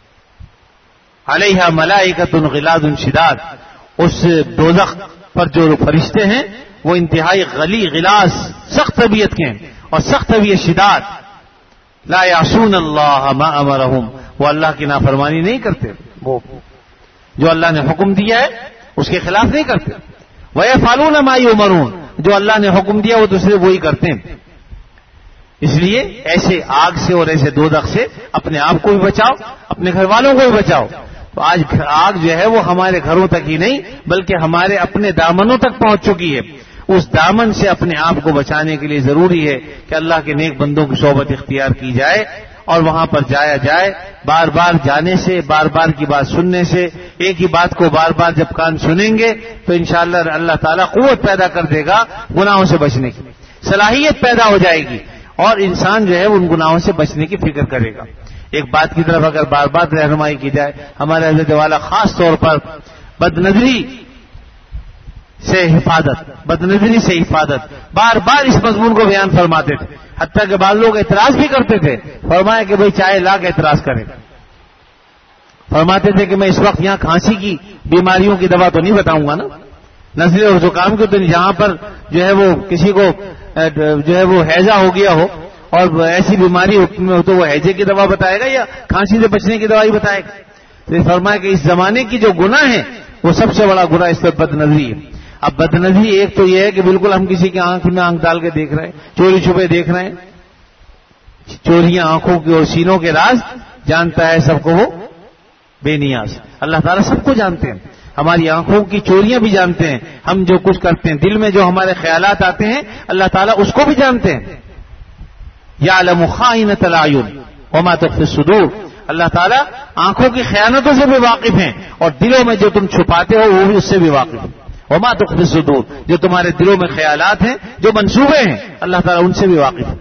علیہا ملائکۃ غلاظ شداد، اس دوزخ پر جو فرشتے ہیں وہ انتہائی غلاظ، سخت طبیعت کے ہیں، اور سخت طبیعت شداد۔ لا یعصون اللہ ما امرہم، وہ اللہ کی نافرمانی نہیں کرتے، وہ جو اللہ نے حکم دیا ہے اس کے خلاف نہیں کرتے۔ وَيَفْعَلُونَ مَا يُؤْمَرُونَ، جو اللہ نے حکم دیا وہ دوسرے وہی کرتے ہیں۔ اس لیے ایسے آگ سے اور ایسے دوزخ سے اپنے آپ کو بھی بچاؤ، اپنے گھر والوں کو بھی بچاؤ۔ تو آج آگ جو ہے وہ ہمارے گھروں تک ہی نہیں بلکہ ہمارے اپنے دامنوں تک پہنچ چکی ہے۔ اس دامن سے اپنے آپ کو بچانے کے لیے ضروری ہے کہ اللہ کے نیک بندوں کی صحبت اختیار کی جائے اور وہاں پر جایا جائے۔ بار بار جانے سے، بار بار کی بات سننے سے، ایک ہی بات کو بار بار جب کان سنیں گے تو انشاءاللہ اللہ تعالیٰ قوت پیدا کر دے گا گناہوں سے بچنے کی، صلاحیت پیدا ہو جائے گی، اور انسان جو ہے ان گناہوں سے بچنے کی فکر کرے گا۔ ایک بات کی طرف اگر بار بار رہنمائی کی جائے، ہمارے حضرت والا خاص طور پر بدنظری سے حفاظت، بار بار اس مضمون کو بیان فرماتے تھے، حتیٰ کہ بعض لوگ اعتراض بھی کرتے تھے، فرمایا کہ بھئی چاہے لا کے اعتراض کریں۔ فرماتے تھے کہ میں اس وقت یہاں کھانسی کی بیماریوں کی دوا تو نہیں بتاؤں گا نا، نزلے اور زکام کی تو نہیں، جہاں پر جو ہے وہ کسی کو جو ہے وہ ہیضہ ہو گیا ہو اور ایسی بیماری ہو تو وہ ہیضے کی دوا بتائے گا یا کھانسی سے بچنے کی دوائی بتائے گا؟ تو فرمایا کہ اس زمانے کی جو گناہ ہیں وہ سب سے بڑا گناہ اس پر بدنظری ہے۔ اب بدنظری ایک تو یہ ہے کہ بالکل ہم کسی کی آنکھ میں آنکھ ڈال کے دیکھ رہے ہیں، چوری چھپے دیکھ رہے ہیں، چوریاں آنکھوں کی اور سینوں کے راز جانتا ہے سب کو وہ بے نیاز۔ اللہ تعالیٰ سب کو جانتے ہیں، ہماری آنکھوں کی چوریاں بھی جانتے ہیں، ہم جو کچھ کرتے ہیں، دل میں جو ہمارے خیالات آتے ہیں اللہ تعالیٰ اس کو بھی جانتے ہیں۔ یعلم خائنۃ الاعین وما تخفی الصدور، اللہ تعالیٰ آنکھوں کی خیانتوں سے بھی واقف ہیں اور دلوں میں جو تم چھپاتے ہو وہ بھی اس سے بھی واقف ہیں۔ وما تخفی الصدور، جو تمہارے دلوں میں خیالات ہیں، جو منصوبے ہیں، اللہ تعالیٰ ان سے بھی واقف ہے۔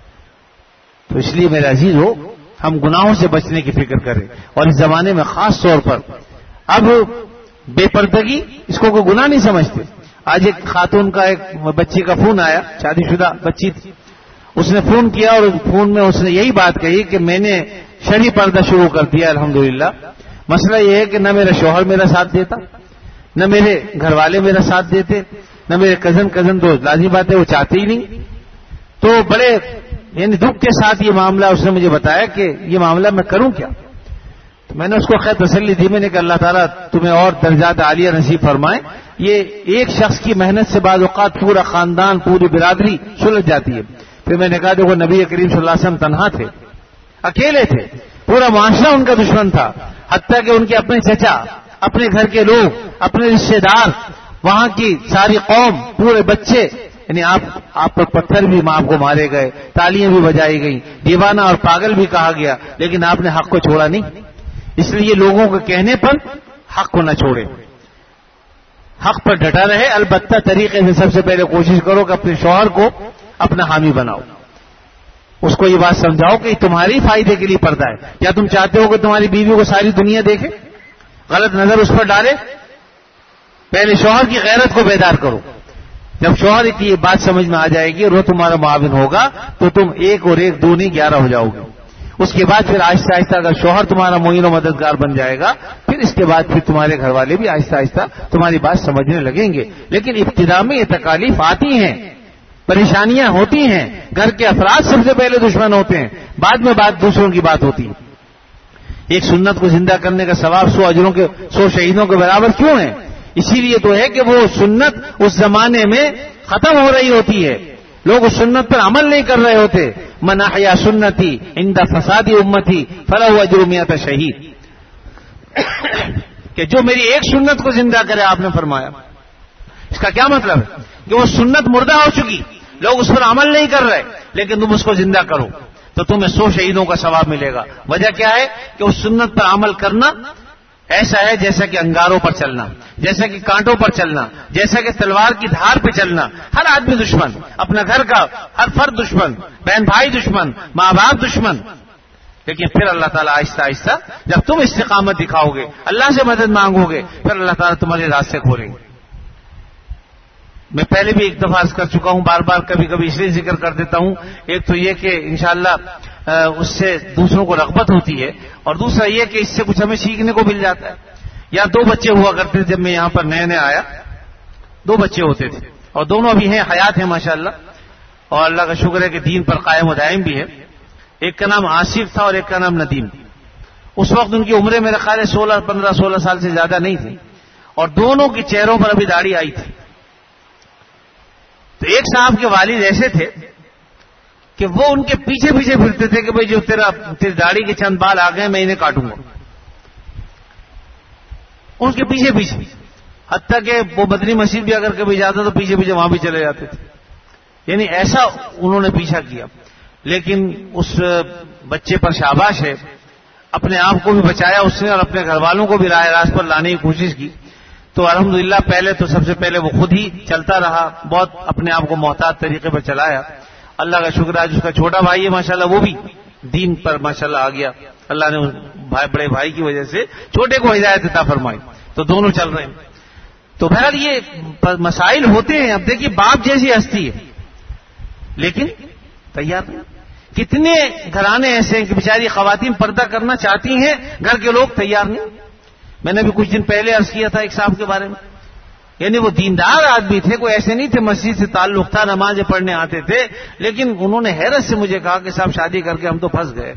تو اس لیے میرے عزیز ہو، ہم گناہوں سے بچنے کی فکر کریں، اور اس زمانے میں خاص طور پر اب بے پردگی اس کو کوئی گناہ نہیں سمجھتے۔ آج ایک خاتون کا، ایک بچی کا فون آیا، شادی شدہ بچی تھی، اس نے فون کیا اور فون میں اس نے یہی بات کہی کہ میں نے شرعی پردہ شروع کر دیا الحمدللہ، مسئلہ یہ ہے کہ نہ میرا شوہر میرا ساتھ دیتا، نہ میرے گھر والے میرا ساتھ دیتے، نہ میرے کزن تو لازمی بات ہے وہ چاہتے ہی نہیں۔ تو بڑے یعنی دکھ کے ساتھ یہ معاملہ اس نے مجھے بتایا کہ یہ معاملہ میں کروں کیا۔ تو میں نے اس کو خیر تسلی دی، میں نے کہا اللہ تعالیٰ تمہیں اور درجات عالیہ نصیب فرمائے۔ یہ ایک شخص کی محنت سے بعض اوقات پورا خاندان، پوری برادری سلجھ جاتی ہے۔ پھر میں نے کہا دیکھو نبی کریم صلی اللہ علیہ وسلم تنہا تھے، اکیلے تھے، پورا معاشرہ ان کا دشمن تھا، حتیٰ کہ ان کے اپنے چچا، اپنے گھر کے لوگ، اپنے رشتے دار، وہاں کی ساری قوم، پورے بچے یعنی آپ پر پتھر بھی آپ کو مارے گئے، تالیاں بھی بجائی گئیں، دیوانہ اور پاگل بھی کہا گیا، لیکن آپ نے حق کو چھوڑا نہیں۔ اس لیے لوگوں کے کہنے پر حق کو نہ چھوڑے، حق پر ڈٹا رہے۔ البتہ طریقے سے سب سے پہلے کوشش کرو کہ اپنے شوہر کو اپنا حامی بناؤ، اس کو یہ بات سمجھاؤ کہ تمہاری فائدے کے لیے پردہ ہے۔ کیا تم چاہتے ہو کہ تمہاری بیوی کو ساری دنیا دیکھے، غلط نظر اس پر ڈالے؟ پہلے شوہر کی غیرت کو بیدار کرو۔ جب شوہر کی یہ بات سمجھ میں آ جائے گی اور وہ تمہارا معاون ہوگا تو تم 1 اور 1 2 نہیں 11 ہو جاؤ گے۔ اس کے بعد پھر آہستہ آہستہ اگر شوہر تمہارا معین و مددگار بن جائے گا، پھر اس کے بعد پھر تمہارے گھر والے بھی آہستہ آہستہ تمہاری بات سمجھنے لگیں گے۔ لیکن ابتدا میں یہ تکالیف آتی ہیں، پریشانیاں ہوتی ہیں، گھر کے افراد سب سے پہلے دشمن ہوتے ہیں، بعد میں بات دوسروں کی بات ہوتی ہے۔ ایک سنت کو زندہ کرنے کا ثواب 100 اجروں کے 100 شہیدوں کے برابر کیوں ہے؟ اسی لیے تو ہے کہ وہ سنت اس زمانے میں ختم ہو رہی ہوتی ہے، لوگ اس سنت پر عمل نہیں کر رہے ہوتے۔ من احیا سنتی عند فساد امتی فلہ اجر 100 شہید، کہ جو میری ایک سنت کو زندہ کرے، آپ نے فرمایا۔ اس کا کیا مطلب ہے؟ کہ وہ سنت مردہ ہو چکی، لوگ اس پر عمل نہیں کر رہے، لیکن تم اس کو زندہ کرو تو تمہیں 100 شہیدوں کا ثواب ملے گا۔ وجہ کیا ہے؟ کہ اس سنت پر عمل کرنا ایسا ہے جیسا کہ انگاروں پر چلنا، جیسا کہ کانٹوں پر چلنا، جیسا کہ تلوار کی دھار پہ چلنا۔ ہر آدمی دشمن، اپنا گھر کا ہر فرد دشمن، بہن بھائی دشمن، ماں باپ دشمن۔ لیکن پھر اللہ تعالیٰ آہستہ آہستہ جب تم استقامت دکھاؤ گے، اللہ سے مدد مانگو گے، پھر اللہ تعالیٰ تمہارے راستے کھولیں گے۔ میں پہلے بھی ایک دفعہ عرض کر چکا ہوں، بار بار کبھی کبھی اس لیے ذکر کر دیتا ہوں۔ ایک تو یہ کہ انشاءاللہ اس سے دوسروں کو رغبت ہوتی ہے، اور دوسرا یہ کہ اس سے کچھ ہمیں سیکھنے کو مل جاتا ہے۔ یا 2 بچے ہوا کرتے تھے، جب میں یہاں پر نئے آیا 2 بچے ہوتے تھے، اور دونوں ابھی ہیں، حیات ہیں ماشاءاللہ، اور اللہ کا شکر ہے کہ دین پر قائم و دائم بھی ہے۔ ایک کا نام آصف تھا اور ایک کا نام ندیم۔ اس وقت ان کی عمریں میرے خیال ہے 16 سال سے زیادہ نہیں تھی، اور دونوں کے چہروں پر ابھی داڑھی آئی تھی۔ تو ایک صاحب کے والد ایسے تھے کہ وہ ان کے پیچھے پیچھے پھرتے تھے کہ بھئی جو تیری داڑھی کے چند بال آ گئے میں انہیں کاٹوں گا، ان کے پیچھے پیچھے، حتیٰ کہ وہ مدنی مسجد بھی اگر کبھی جاتا تو پیچھے پیچھے وہاں بھی چلے جاتے تھے، یعنی ایسا انہوں نے پیچھا کیا۔ لیکن اس بچے پر شاباش ہے، اپنے آپ کو بھی بچایا اس نے اور اپنے گھر والوں کو بھی راہ راست پر لانے کی کوشش کی۔ تو الحمدللہ پہلے تو سب سے پہلے وہ خود ہی چلتا رہا، بہت اپنے آپ کو محتاط طریقے پر چلایا۔ اللہ کا شکر ہے، اس کا چھوٹا بھائی ہے ماشاءاللہ، وہ بھی دین پر ماشاءاللہ آ گیا۔ اللہ نے بڑے بھائی کی وجہ سے چھوٹے کو ہدایت عطا فرمائی، تو دونوں چل رہے ہیں۔ تو بہرحال یہ مسائل ہوتے ہیں۔ اب دیکھیے باپ جیسی ہستی ہے لیکن تیار نہیں۔ کتنے گھرانے ایسے ہیں کہ بیچاری خواتین پردہ کرنا چاہتی ہیں، گھر کے لوگ تیار نہیں۔ میں نے بھی کچھ دن پہلے عرض کیا تھا ایک صاحب کے بارے میں، یعنی وہ دیندار آدمی تھے، کوئی ایسے نہیں تھے، مسجد سے تعلق تھا، نمازیں پڑھنے آتے تھے، لیکن انہوں نے حیرت سے مجھے کہا کہ صاحب شادی کر کے ہم تو پھنس گئے،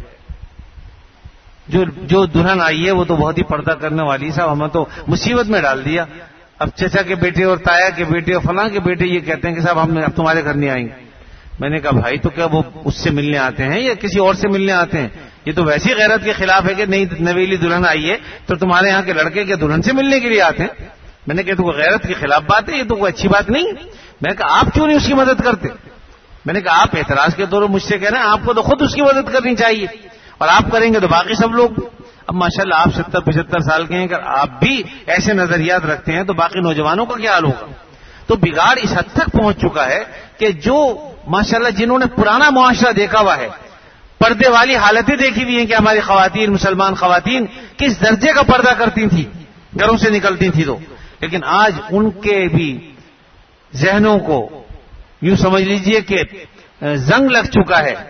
جو دلہن آئی ہے وہ تو بہت ہی پردہ کرنے والی، صاحب ہمیں تو مصیبت میں ڈال دیا۔ اب چچا کے بیٹے اور تایا کے بیٹے اور فلاں کے بیٹے یہ کہتے ہیں کہ صاحب ہم اب تمہارے گھر نہیں آئیں گے۔ میں نے کہا بھائی تو کیا وہ اس سے ملنے آتے ہیں یا کسی اور سے ملنے آتے ہیں؟ یہ تو ویسی غیرت کے خلاف ہے کہ نئی نویلی دلہن آئی ہے تو تمہارے یہاں کے لڑکے کے دلہن سے ملنے کے لیے آتے ہیں۔ میں نے کہا تو کوئی غیرت کے خلاف بات ہے، یہ تو کوئی اچھی بات نہیں۔ میں نے کہا آپ کیوں نہیں اس کی مدد کرتے؟ میں نے کہا آپ اعتراض کے طور پر مجھ سے کہہ رہے ہیں، آپ کو تو خود اس کی مدد کرنی چاہیے، اور آپ کریں گے تو باقی سب لوگ۔ اب ماشاءاللہ آپ 70-75 سال کے ہیں، اگر آپ بھی ایسے نظریات رکھتے ہیں تو باقی نوجوانوں کا کیا حال ہوگا؟ تو بگاڑ اس حد تک پہنچ چکا ہے کہ جو ماشاءاللہ جنہوں نے پرانا معاشرہ دیکھا ہوا ہے، پردے والی حالتیں دیکھی ہوئی ہیں کہ ہماری خواتین، مسلمان خواتین کس درجے کا پردہ کرتی تھیں گھروں سے نکلتی تھیں، تو لیکن آج ان کے بھی ذہنوں کو یوں سمجھ لیجئے کہ زنگ لگ چکا ہے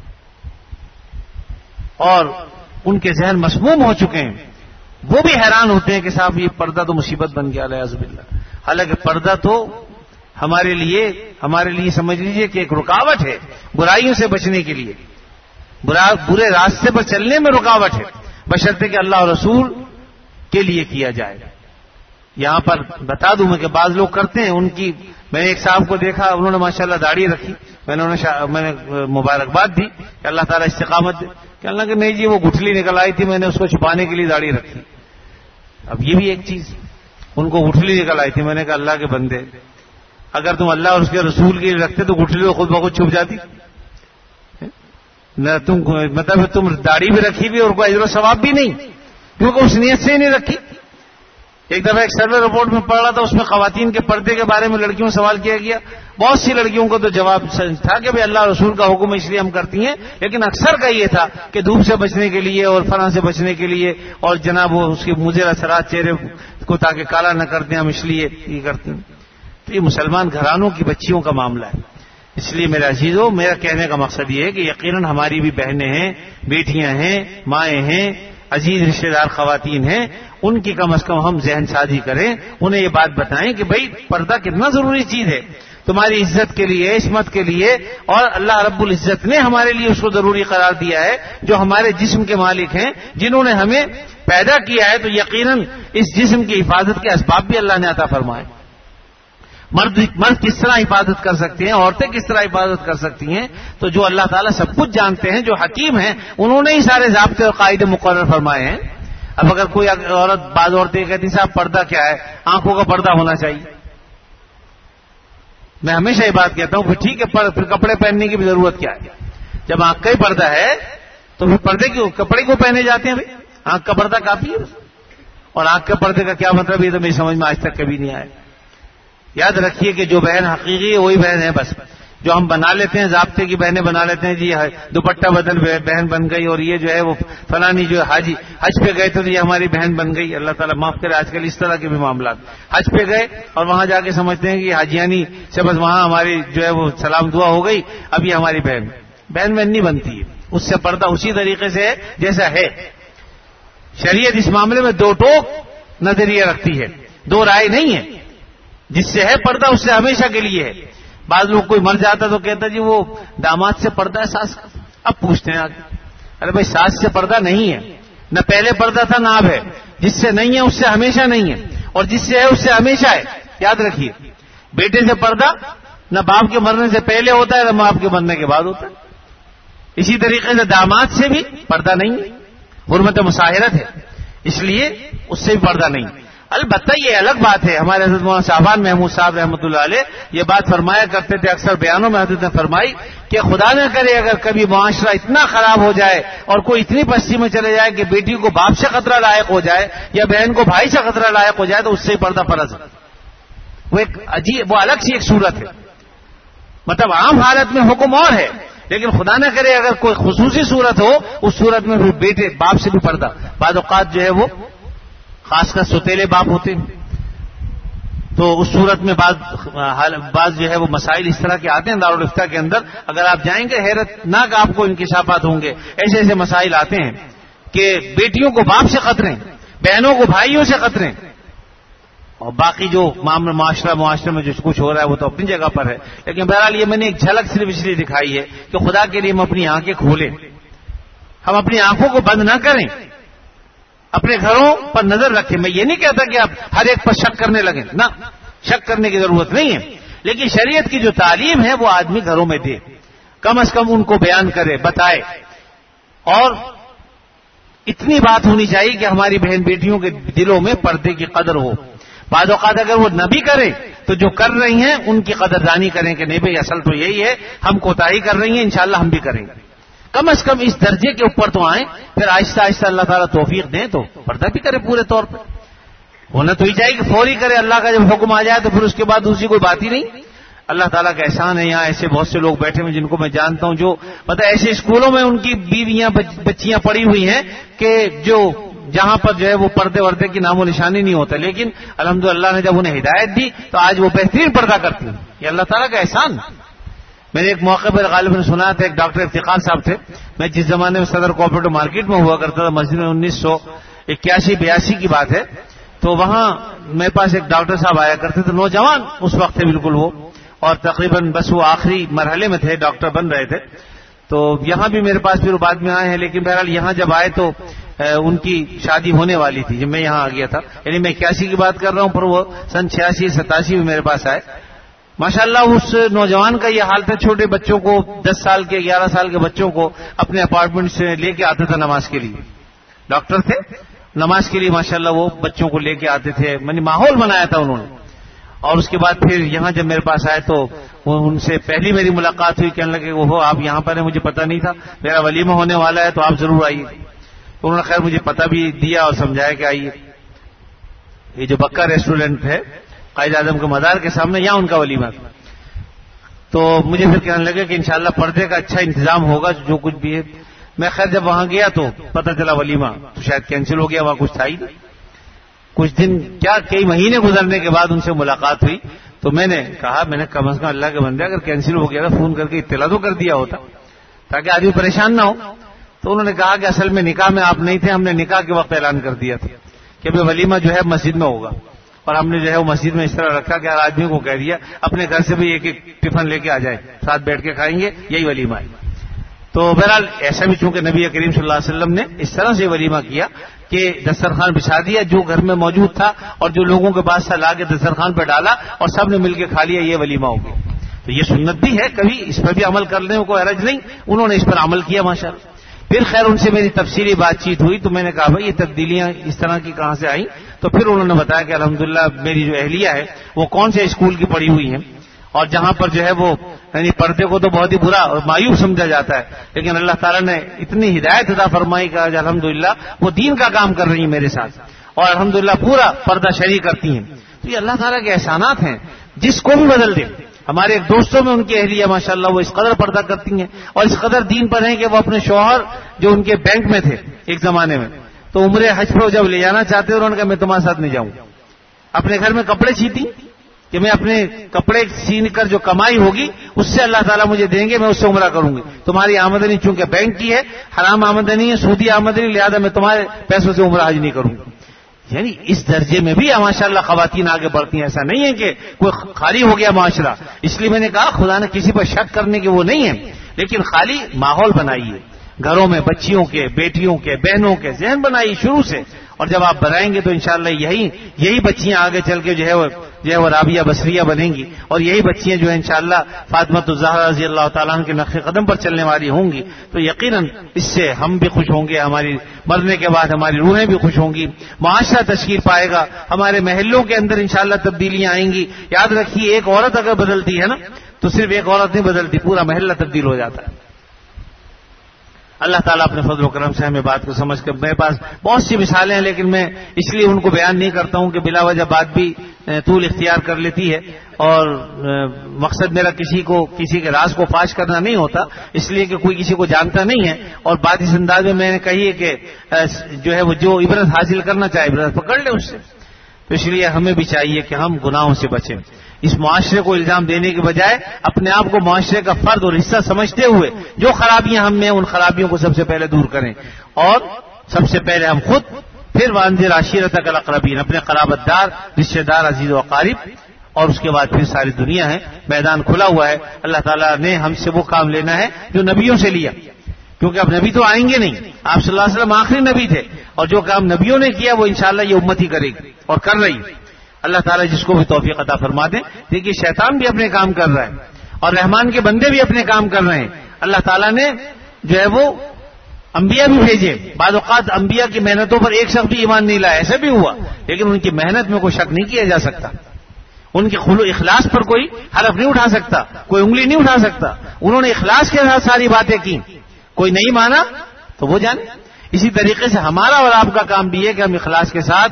اور ان کے ذہن مسموم ہو چکے ہیں۔ وہ بھی حیران ہوتے ہیں کہ صاحب یہ پردہ تو مصیبت بن گیا، اعوذ باللہ۔ حالانکہ پردہ تو ہمارے لیے سمجھ لیجئے کہ ایک رکاوٹ ہے برائیوں سے بچنے کے لیے، برے راستے پر چلنے میں رکاوٹ ہے، بشرطے کہ اللہ اور رسول کے لیے کیا جائے۔ یہاں پر بتا دوں میں کہ بعض لوگ کرتے ہیں، میں نے ایک صاحب کو دیکھا، انہوں نے ماشاءاللہ داڑھی رکھی، میں نے مبارکباد دی کہ اللہ تعالیٰ استقامت دے، کہ اللہ کہ نہیں جی وہ گٹھلی نکل آئی تھی، میں نے اس کو چھپانے کے لیے داڑھی رکھی۔ اب یہ بھی ایک چیز، ان کو گٹھلی نکل آئی تھی، میں نے کہا اللہ کے بندے اگر تم اللہ اور اس کے رسول کے لیے رکھتے تو گٹھلی خود بخود چھپ جاتی نہ. تم مطلب تم داڑھی بھی رکھی بھی اور کوئی اجر و ثواب بھی نہیں, کیونکہ اس نیت سے ہی نہیں رکھی. ایک دفعہ ایک سروے رپورٹ میں پڑھ رہا تھا, اس میں خواتین کے پردے کے بارے میں لڑکیوں سے سوال کیا گیا. بہت سی لڑکیوں کو تو جواب تھا کہ بھائی اللہ رسول کا حکم اس لیے ہم کرتی ہیں, لیکن اکثر کا یہ تھا کہ دھوپ سے بچنے کے لیے اور فلاں سے بچنے کے لیے, اور جناب وہ اس کے مضر اثرات چہرے کو تاکہ کالا نہ کر دیں ہم اس لیے یہ کرتے ہیں. تو یہ مسلمان گھرانوں کی بچیوں کا معاملہ ہے. اس لیے میرے عزیزو, میرا کہنے کا مقصد یہ ہے کہ یقیناً ہماری بھی بہنیں ہیں, بیٹیاں ہیں, مائیں ہیں, عزیز رشتہ دار خواتین ہیں, ان کی کم از کم ہم ذہن سازی کریں, انہیں یہ بات بتائیں کہ بھئی پردہ کتنا ضروری چیز ہے تمہاری عزت کے لیے, عصمت کے لیے, اور اللہ رب العزت نے ہمارے لیے اس کو ضروری قرار دیا ہے. جو ہمارے جسم کے مالک ہیں, جنہوں نے ہمیں پیدا کیا ہے, تو یقیناً اس جسم کی حفاظت کے اسباب بھی اللہ نے عطا فرمائے. مرد کس طرح حفاظت کر سکتے ہیں, عورتیں کس طرح حفاظت کر سکتی ہیں, تو جو اللہ تعالیٰ سب کچھ جانتے ہیں, جو حکیم ہیں, انہوں نے ہی سارے ضابطے اور قاعدے مقرر فرمائے ہیں. اب اگر کوئی عورت, بعض عورتیں کہتی ہیں صاحب پردہ کیا ہے, آنکھوں کا پردہ ہونا چاہیے. میں ہمیشہ یہ بات کہتا ہوں پھر ٹھیک ہے, پھر کپڑے پہننے کی بھی ضرورت کیا ہے؟ جب آنکھ کا ہی پردہ ہے تو پھر پردے کیوں, کپڑے کیوں پہنے جاتے ہیں بھائی؟ آنکھ کا پردہ کافی ہے. اور آنکھ کے پردے کا کیا مطلب, یہ تو میری سمجھ میں آج تک کبھی نہیں آیا. یاد رکھیے کہ جو بہن حقیقی ہے وہی بہن ہے. بس جو ہم بنا لیتے ہیں ضابطے کی بہنیں بنا لیتے ہیں, جی دوپٹہ بدل بہن بن گئی, اور یہ جو ہے وہ فلانی جو حاجی حج پہ گئے تھے تو یہ ہماری بہن بن گئی. اللہ تعالیٰ معاف کرے, آج کل اس طرح کے بھی معاملات. حج پہ گئے اور وہاں جا کے سمجھتے ہیں کہ حاجیانی سے بس وہاں ہماری جو ہے وہ سلام دعا ہو گئی, اب یہ ہماری بہن نہیں بنتی ہے. اس سے پردہ اسی طریقے سے ہے جیسا ہے. شریعت اس معاملے میں دو ٹوک نظریہ رکھتی ہے, دو رائے نہیں ہے. جس سے ہے پردہ اس سے ہمیشہ کے لیے ہے. بعض لوگ کوئی مر جاتا تو کہتا جی وہ داماد سے پردہ ہے ساس کا. اب پوچھتے ہیں آگے, ارے بھائی ساس سے پردہ نہیں ہے, نہ پہلے پردہ تھا نہ اب ہے. جس سے نہیں ہے اس سے ہمیشہ نہیں ہے, اور جس سے ہے اس سے ہمیشہ ہے. یاد رکھیے, بیٹے سے پردہ نہ باپ کے مرنے سے پہلے ہوتا ہے نہ باپ کے مرنے کے بعد ہوتا ہے. اسی طریقے سے داماد سے بھی پردہ نہیں ہے, حرمت مصاہرت ہے, اس لیے اس سے بھی پردہ نہیں. البتہ یہ الگ بات ہے, ہمارے حضرت مولانا شعبان محمود صاحب رحمۃ اللہ علیہ یہ بات فرمایا کرتے تھے, اکثر بیانوں میں حضرت نے فرمائی کہ خدا نہ کرے اگر کبھی معاشرہ اتنا خراب ہو جائے اور کوئی اتنی پستی میں چلے جائے کہ بیٹی کو باپ سے خطرہ لائق ہو جائے یا بہن کو بھائی سے خطرہ لائق ہو جائے, تو اس سے ہی پردہ فرض ہے. وہ ایک عجیب, وہ الگ سی ایک صورت ہے. مطلب عام حالت میں حکم اور ہے, لیکن خدا نہ کرے اگر کوئی خصوصی صورت ہو, اس صورت میں پھر بیٹے باپ سے بھی پردہ. بعض اوقات جو ہے وہ خاص کر سوتیلے باپ ہوتے ہیں, تو اس صورت میں بعض جو ہے وہ مسائل اس طرح کے آتے ہیں دارالفتہ کے اندر. اگر آپ جائیں گے حیرت ناک آپ کو انکشافات ہوں گے. ایسے ایسے مسائل آتے ہیں کہ بیٹیوں کو باپ سے خطرے, بہنوں کو بھائیوں سے خطرے, اور باقی جو معاشرے میں جو کچھ ہو رہا ہے وہ تو اپنی جگہ پر ہے. لیکن بہرحال یہ میں نے ایک جھلک صرف اس لیے دکھائی ہے کہ خدا کے لیے ہم اپنی آنکھیں کھولیں, ہم اپنی آنکھوں کو بند نہ کریں, اپنے گھروں پر نظر رکھیں. میں یہ نہیں کہتا کہ آپ ہر ایک پر شک کرنے لگیں, نہ, شک کرنے کی ضرورت نہیں ہے. لیکن شریعت کی جو تعلیم ہے وہ آدمی گھروں میں دے, کم از کم ان کو بیان کرے, بتائے. اور اتنی بات ہونی چاہیے کہ ہماری بہن بیٹیوں کے دلوں میں پردے کی قدر ہو. بعض اوقات اگر وہ نہ بھی کریں تو جو کر رہی ہیں ان کی قدردانی کریں کہ نہیں بھائی اصل تو یہی ہے, ہم کوتاہی کر رہی ہیں, انشاءاللہ ہم بھی کریں گے. کم از کم اس درجے کے اوپر تو آئیں, پھر آہستہ آہستہ اللہ تعالیٰ توفیق دیں تو پردہ بھی کرے پورے طور پر. ہونا تو ہی چاہیے کہ فوری کرے, اللہ کا جب حکم آ جائے تو پھر اس کے بعد دوسری کوئی بات ہی نہیں. اللہ تعالیٰ کا احسان ہے, یہاں ایسے بہت سے لوگ بیٹھے ہوئے جن کو میں جانتا ہوں, جو مطلب ایسے اسکولوں میں ان کی بیویاں بچیاں پڑی ہوئی ہیں کہ جو جہاں پر جو ہے وہ پردے وردے کی نام و نشانی نہیں ہوتا, لیکن الحمدللہ نے جب انہیں ہدایت دی تو آج وہ بہترین پردہ کرتی ہیں. یہ اللہ تعالیٰ کا احسان. میں نے ایک موقع پر غالباً سنا تھا, ایک ڈاکٹر افتخار صاحب تھے, میں جس زمانے میں صدر کوآپریٹو مارکیٹ میں ہوا کرتا تھا, مسجد میں 1981-82 کی بات ہے, تو وہاں میرے پاس ایک ڈاکٹر صاحب آیا کرتے تھے, نوجوان اس وقت تھے بالکل وہ, اور تقریباً بس وہ آخری مرحلے میں تھے, ڈاکٹر بن رہے تھے. تو یہاں بھی میرے پاس پھر بعد میں آئے ہیں, لیکن بہرحال یہاں جب آئے تو ان کی شادی ہونے والی تھی جب میں یہاں آ گیا تھا. یعنی میں 81 کی بات کر رہا ہوں, پر وہ سن 86-87 میں میرے پاس آئے. ماشاءاللہ اس نوجوان کا یہ حال تھا, چھوٹے بچوں کو 10 سال کے 11 سال کے بچوں کو اپنے اپارٹمنٹ سے لے کے آتا تھا نماز کے لیے. ڈاکٹر تھے, نماز کے لیے ماشاءاللہ وہ بچوں کو لے کے آتے تھے, میں نے ماحول بنایا تھا انہوں نے. اور اس کے بعد پھر یہاں جب میرے پاس آئے تو ان سے پہلی میری ملاقات ہوئی. کہنے لگے وہ آپ یہاں پر ہیں, مجھے پتہ نہیں تھا, میرا ولیمہ ہونے والا ہے تو آپ ضرور آئیے. تو انہوں نے خیر مجھے پتہ بھی دیا اور سمجھایا کہ آئیے. یہ جو بکا ریسٹورینٹ ہے قائد اعظم کے مزار کے سامنے, یہاں ان کا ولیمہ تھا. تو مجھے پھر کہنے لگے کہ انشاءاللہ پردے کا اچھا انتظام ہوگا جو کچھ بھی ہے. میں خیر جب وہاں گیا تو پتہ چلا ولیمہ تو شاید کینسل ہو گیا, وہاں کچھ تھا ہی نہیں. کچھ دن کیا کئی مہینے گزرنے کے بعد ان سے ملاقات ہوئی تو میں نے کہا, میں نے کم از کم اللہ کے بندے اگر کینسل ہو گیا تو فون کر کے اطلاع تو کر دیا ہوتا تاکہ آدمی پریشان نہ ہو. تو انہوں نے کہا کہ اصل میں نکاح میں آپ نہیں تھے, ہم نے نکاح کے وقت اعلان کر دیا تھا کہ ابھی ولیمہ جو ہے مسجد میں ہوگا, اور ہم نے جو ہے وہ مسجد میں اس طرح رکھا کہ ہر آدمی کو کہہ دیا اپنے گھر سے بھی ایک ایک ٹفن لے کے آ جائے, ساتھ بیٹھ کے کھائیں گے, یہی ولیمہ ہے. تو بہرحال ایسا بھی چونکہ نبی کریم صلی اللہ علیہ وسلم نے اس طرح سے ولیمہ کیا کہ دسترخوان بچھا دیا, جو گھر میں موجود تھا اور جو لوگوں کے پاس تھا لا کے دسترخوان پہ ڈالا اور سب نے مل کے کھا لیا, یہ ولیمہ ہو گیا. تو یہ سنت بھی ہے, کبھی اس پر بھی عمل کرنے میں کوئی حرج نہیں. انہوں نے اس پر عمل کیا ماشاءاللہ. پھر خیر ان سے میری تفصیلی بات چیت ہوئی تو میں نے کہا بھائی یہ تبدیلیاں اس طرح کی کہاں سے آئیں. تو پھر انہوں نے بتایا کہ الحمدللہ میری جو اہلیہ ہے وہ کون سے اسکول کی پڑھی ہوئی ہیں, اور جہاں پر جو ہے وہ یعنی پردے کو تو بہت ہی برا اور مایوب سمجھا جاتا ہے, لیکن اللہ تعالیٰ نے اتنی ہدایت عطا فرمائی کہ الحمدللہ وہ دین کا کام کر رہی ہیں میرے ساتھ, اور الحمدللہ پورا پردہ شرعی کرتی ہیں. تو یہ اللہ تعالیٰ کے احسانات ہیں, جس کو بھی بدل دے. ہمارے ایک دوستوں میں ان کی اہلیہ ماشاءاللہ وہ اس قدر پردہ کرتی ہیں اور اس قدر دین پر ہیں کہ وہ اپنے شوہر جو ان کے بینک میں تھے ایک زمانے میں, تو عمرے حج پر جب لے جانا چاہتے انہوں نے کہا میں تمہارے ساتھ نہیں جاؤں. اپنے گھر میں کپڑے سیتی کہ میں اپنے کپڑے سین کر جو کمائی ہوگی اس سے اللہ تعالیٰ مجھے دیں گے, میں اس سے عمرہ کروں گی. تمہاری آمدنی چونکہ بینک کی ہے, حرام آمدنی ہے, سودی آمدنی, لہذا میں تمہارے پیسوں سے عمرہ حج نہیں کروں گی. یعنی اس درجے میں بھی ماشاءاللہ خواتین آگے بڑھتی ہیں. ایسا نہیں ہے کہ کوئی خالی ہو گیا معاشرہ. اس لیے میں نے کہا خدا نے کسی پر شک کرنے کے وہ نہیں ہے, لیکن خالی ماحول بنائیے گھروں میں, بچیوں کے, بیٹیوں کے, بہنوں کے ذہن بنائیے شروع سے, اور جب آپ بنائیں گے تو انشاءاللہ یہی بچیاں آگے چل کے جو ہے وہ رابعہ بصریہ بنیں گی, اور یہی بچیاں جو ہے انشاءاللہ فاطمۃ الزہرا رضی اللہ تعالیٰ عنہ کے نقش قدم پر چلنے والی ہوں گی. تو یقیناً اس سے ہم بھی خوش ہوں گے, ہماری مرنے کے بعد ہماری روحیں بھی خوش ہوں گی, معاشرہ تشکیل پائے گا, ہمارے محلوں کے اندر انشاءاللہ تبدیلیاں آئیں گی. یاد رکھیے ایک عورت اگر بدلتی ہے نا تو صرف ایک عورت نہیں بدلتی, پورا محلہ تبدیل ہو جاتا ہے. اللہ تعالیٰ اپنے فضل و کرم سے ہمیں بات کو سمجھ کر, میرے پاس بہت سی مثالیں ہیں لیکن میں اس لیے ان کو بیان نہیں کرتا ہوں کہ بلا وجہ بات بھی طول اختیار کر لیتی ہے, اور مقصد میرا کسی کے راز کو فاش کرنا نہیں ہوتا, اس لیے کہ کوئی کسی کو جانتا نہیں ہے. اور بات اس انداز میں نے کہی ہے کہ جو ہے وہ جو عبرت حاصل کرنا چاہے عبرت پکڑ لے اس سے. تو اس لیے ہمیں بھی چاہیے کہ ہم گناہوں سے بچیں. اس معاشرے کو الزام دینے کے بجائے اپنے آپ کو معاشرے کا فرد اور حصہ سمجھتے ہوئے جو خرابیاں ہم میں ان خرابیوں کو سب سے پہلے دور کریں, اور سب سے پہلے ہم خود, پھر وانذر عشیرتک الاقربین, اپنے قرابت دار, رشتہ دار, عزیز و اقارب, اور اس کے بعد پھر ساری دنیا ہے. میدان کھلا ہوا ہے. اللہ تعالیٰ نے ہم سے وہ کام لینا ہے جو نبیوں سے لیا, کیونکہ اب نبی تو آئیں گے نہیں. آپ صلی اللہ علیہ وسلم آخری نبی تھے, اور جو کام نبیوں نے کیا وہ انشاءاللہ یہ امت ہی کرے گی اور کر رہی. اللہ تعالیٰ جس کو بھی توفیق عطا فرما دیں. دیکھیے شیطان بھی اپنے کام کر رہا ہے اور رحمان کے بندے بھی اپنے کام کر رہے ہیں. اللہ تعالیٰ نے جو ہے وہ انبیاء بھی بھیجے. بعض اوقات انبیاء کی محنتوں پر ایک شخص بھی ایمان نہیں لایا, ایسا بھی ہوا, لیکن ان کی محنت میں کوئی شک نہیں کیا جا سکتا. ان کے اخلاص پر کوئی حرف نہیں اٹھا سکتا, کوئی انگلی نہیں اٹھا سکتا. انہوں نے اخلاص کے ساتھ ساری باتیں کی, کوئی نہیں مانا تو وہ جانے. اسی طریقے سے ہمارا اور آپ کا کام بھی ہے کہ ہم اخلاص کے ساتھ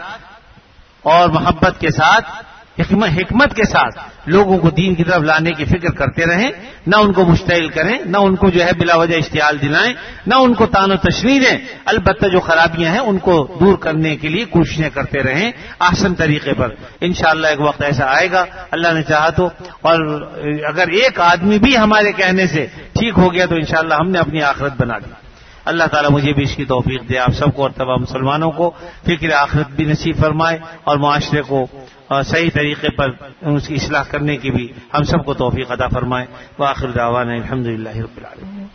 اور محبت کے ساتھ, حکمت کے ساتھ لوگوں کو دین کی طرف لانے کی فکر کرتے رہیں, نہ ان کو مشتعل کریں, نہ ان کو جو ہے بلا وجہ اشتعال دلائیں, نہ ان کو تان و تشنیع دیں. البتہ جو خرابیاں ہیں ان کو دور کرنے کے لیے کوششیں کرتے رہیں احسن طریقے پر. انشاءاللہ ایک وقت ایسا آئے گا اللہ نے چاہا تو, اور اگر ایک آدمی بھی ہمارے کہنے سے ٹھیک ہو گیا تو انشاءاللہ ہم نے اپنی آخرت بنا لی. اللہ تعالیٰ مجھے بھی اس کی توفیق دے, آپ سب کو اور تمام مسلمانوں کو فکر آخرت بھی نصیب فرمائے, اور معاشرے کو صحیح طریقے پر اس کی اصلاح کرنے کی بھی ہم سب کو توفیق عطا فرمائے. وآخر دعوانا الحمدللہ رب العالمین.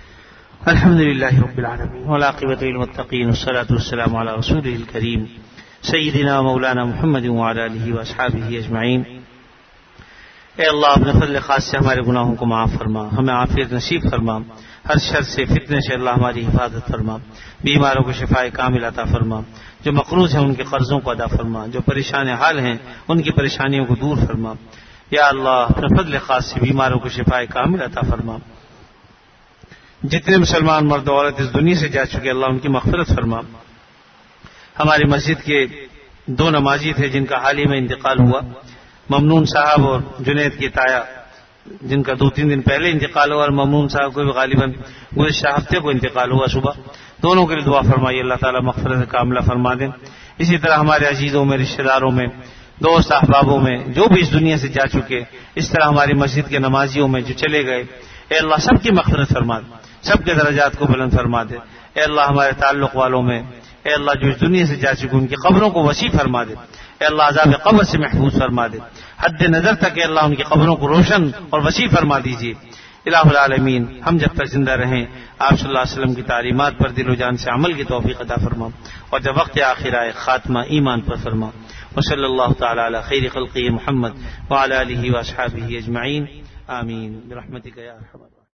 الحمدللہ رب العالمین والعاقبۃ للمتقین والصلاۃ والسلام علی رسولہ الکریم سیدنا مولانا محمد وعلی آلہ واصحابہ اجمعین. اے اللہ اپنے فضل خاص سے ہمارے گناہوں کو معاف فرما, ہمیں عافیت نصیب فرما, ہر شر سے فتنے سے اللہ ہماری حفاظت فرما، بیماروں کو شفاء کامل عطا فرما، جو مقروض ہیں ان کے قرضوں کو ادا فرما، جو پریشان حال ہیں ان کی پریشانیوں کو دور فرما، یا اللہ اپنے فضل خاص سے بیماروں کو شفاء کامل عطا فرما، جتنے مسلمان مرد و عورت اس دنیا سے جا چکے اللہ ان کی مغفرت فرما۔ ہماری مسجد کے 2 نمازی تھے جن کا حال ہی میں انتقال ہوا، ممنون صاحب اور جنید کی تایا، جن کا 2-3 دن پہلے انتقال ہوا، اور ممنون صاحب کو بھی غالباً گزشتہ ہفتے کو انتقال ہوا صبح۔ دونوں کے لیے دعا فرمائیے، اللہ تعالیٰ مغفرت کاملہ فرما دیں۔ اسی طرح ہمارے عزیزوں میں، رشتہ داروں میں، دوست احبابوں میں جو بھی اس دنیا سے جا چکے، اس طرح ہماری مسجد کے نمازیوں میں جو چلے گئے، اے اللہ سب کی مغفرت فرما دے، سب کے درجات کو بلند فرما دے۔ اے اللہ ہمارے تعلق والوں میں، اے اللہ جو اس دنیا سے جا چکے ان کی قبروں کو وسیع فرما دے، اے اللہ عذاب قبر سے محفوظ فرما دے، حد نظر تک اے اللہ ان کی قبروں کو روشن اور وسیع فرما دیجیے۔ الہ العالمین، ہم جب تک زندہ رہیں آپ صلی اللہ علیہ وسلم کی تعلیمات پر دل و جان سے عمل کی توفیق عطا فرما، اور جب وقت آخر آئے خاتمہ ایمان پر فرما۔ وصلی اللہ تعالی علی خیر خلقہ محمد وعلی آلہ واصحابہ اجمعین، آمین برحمتک یا ارحم۔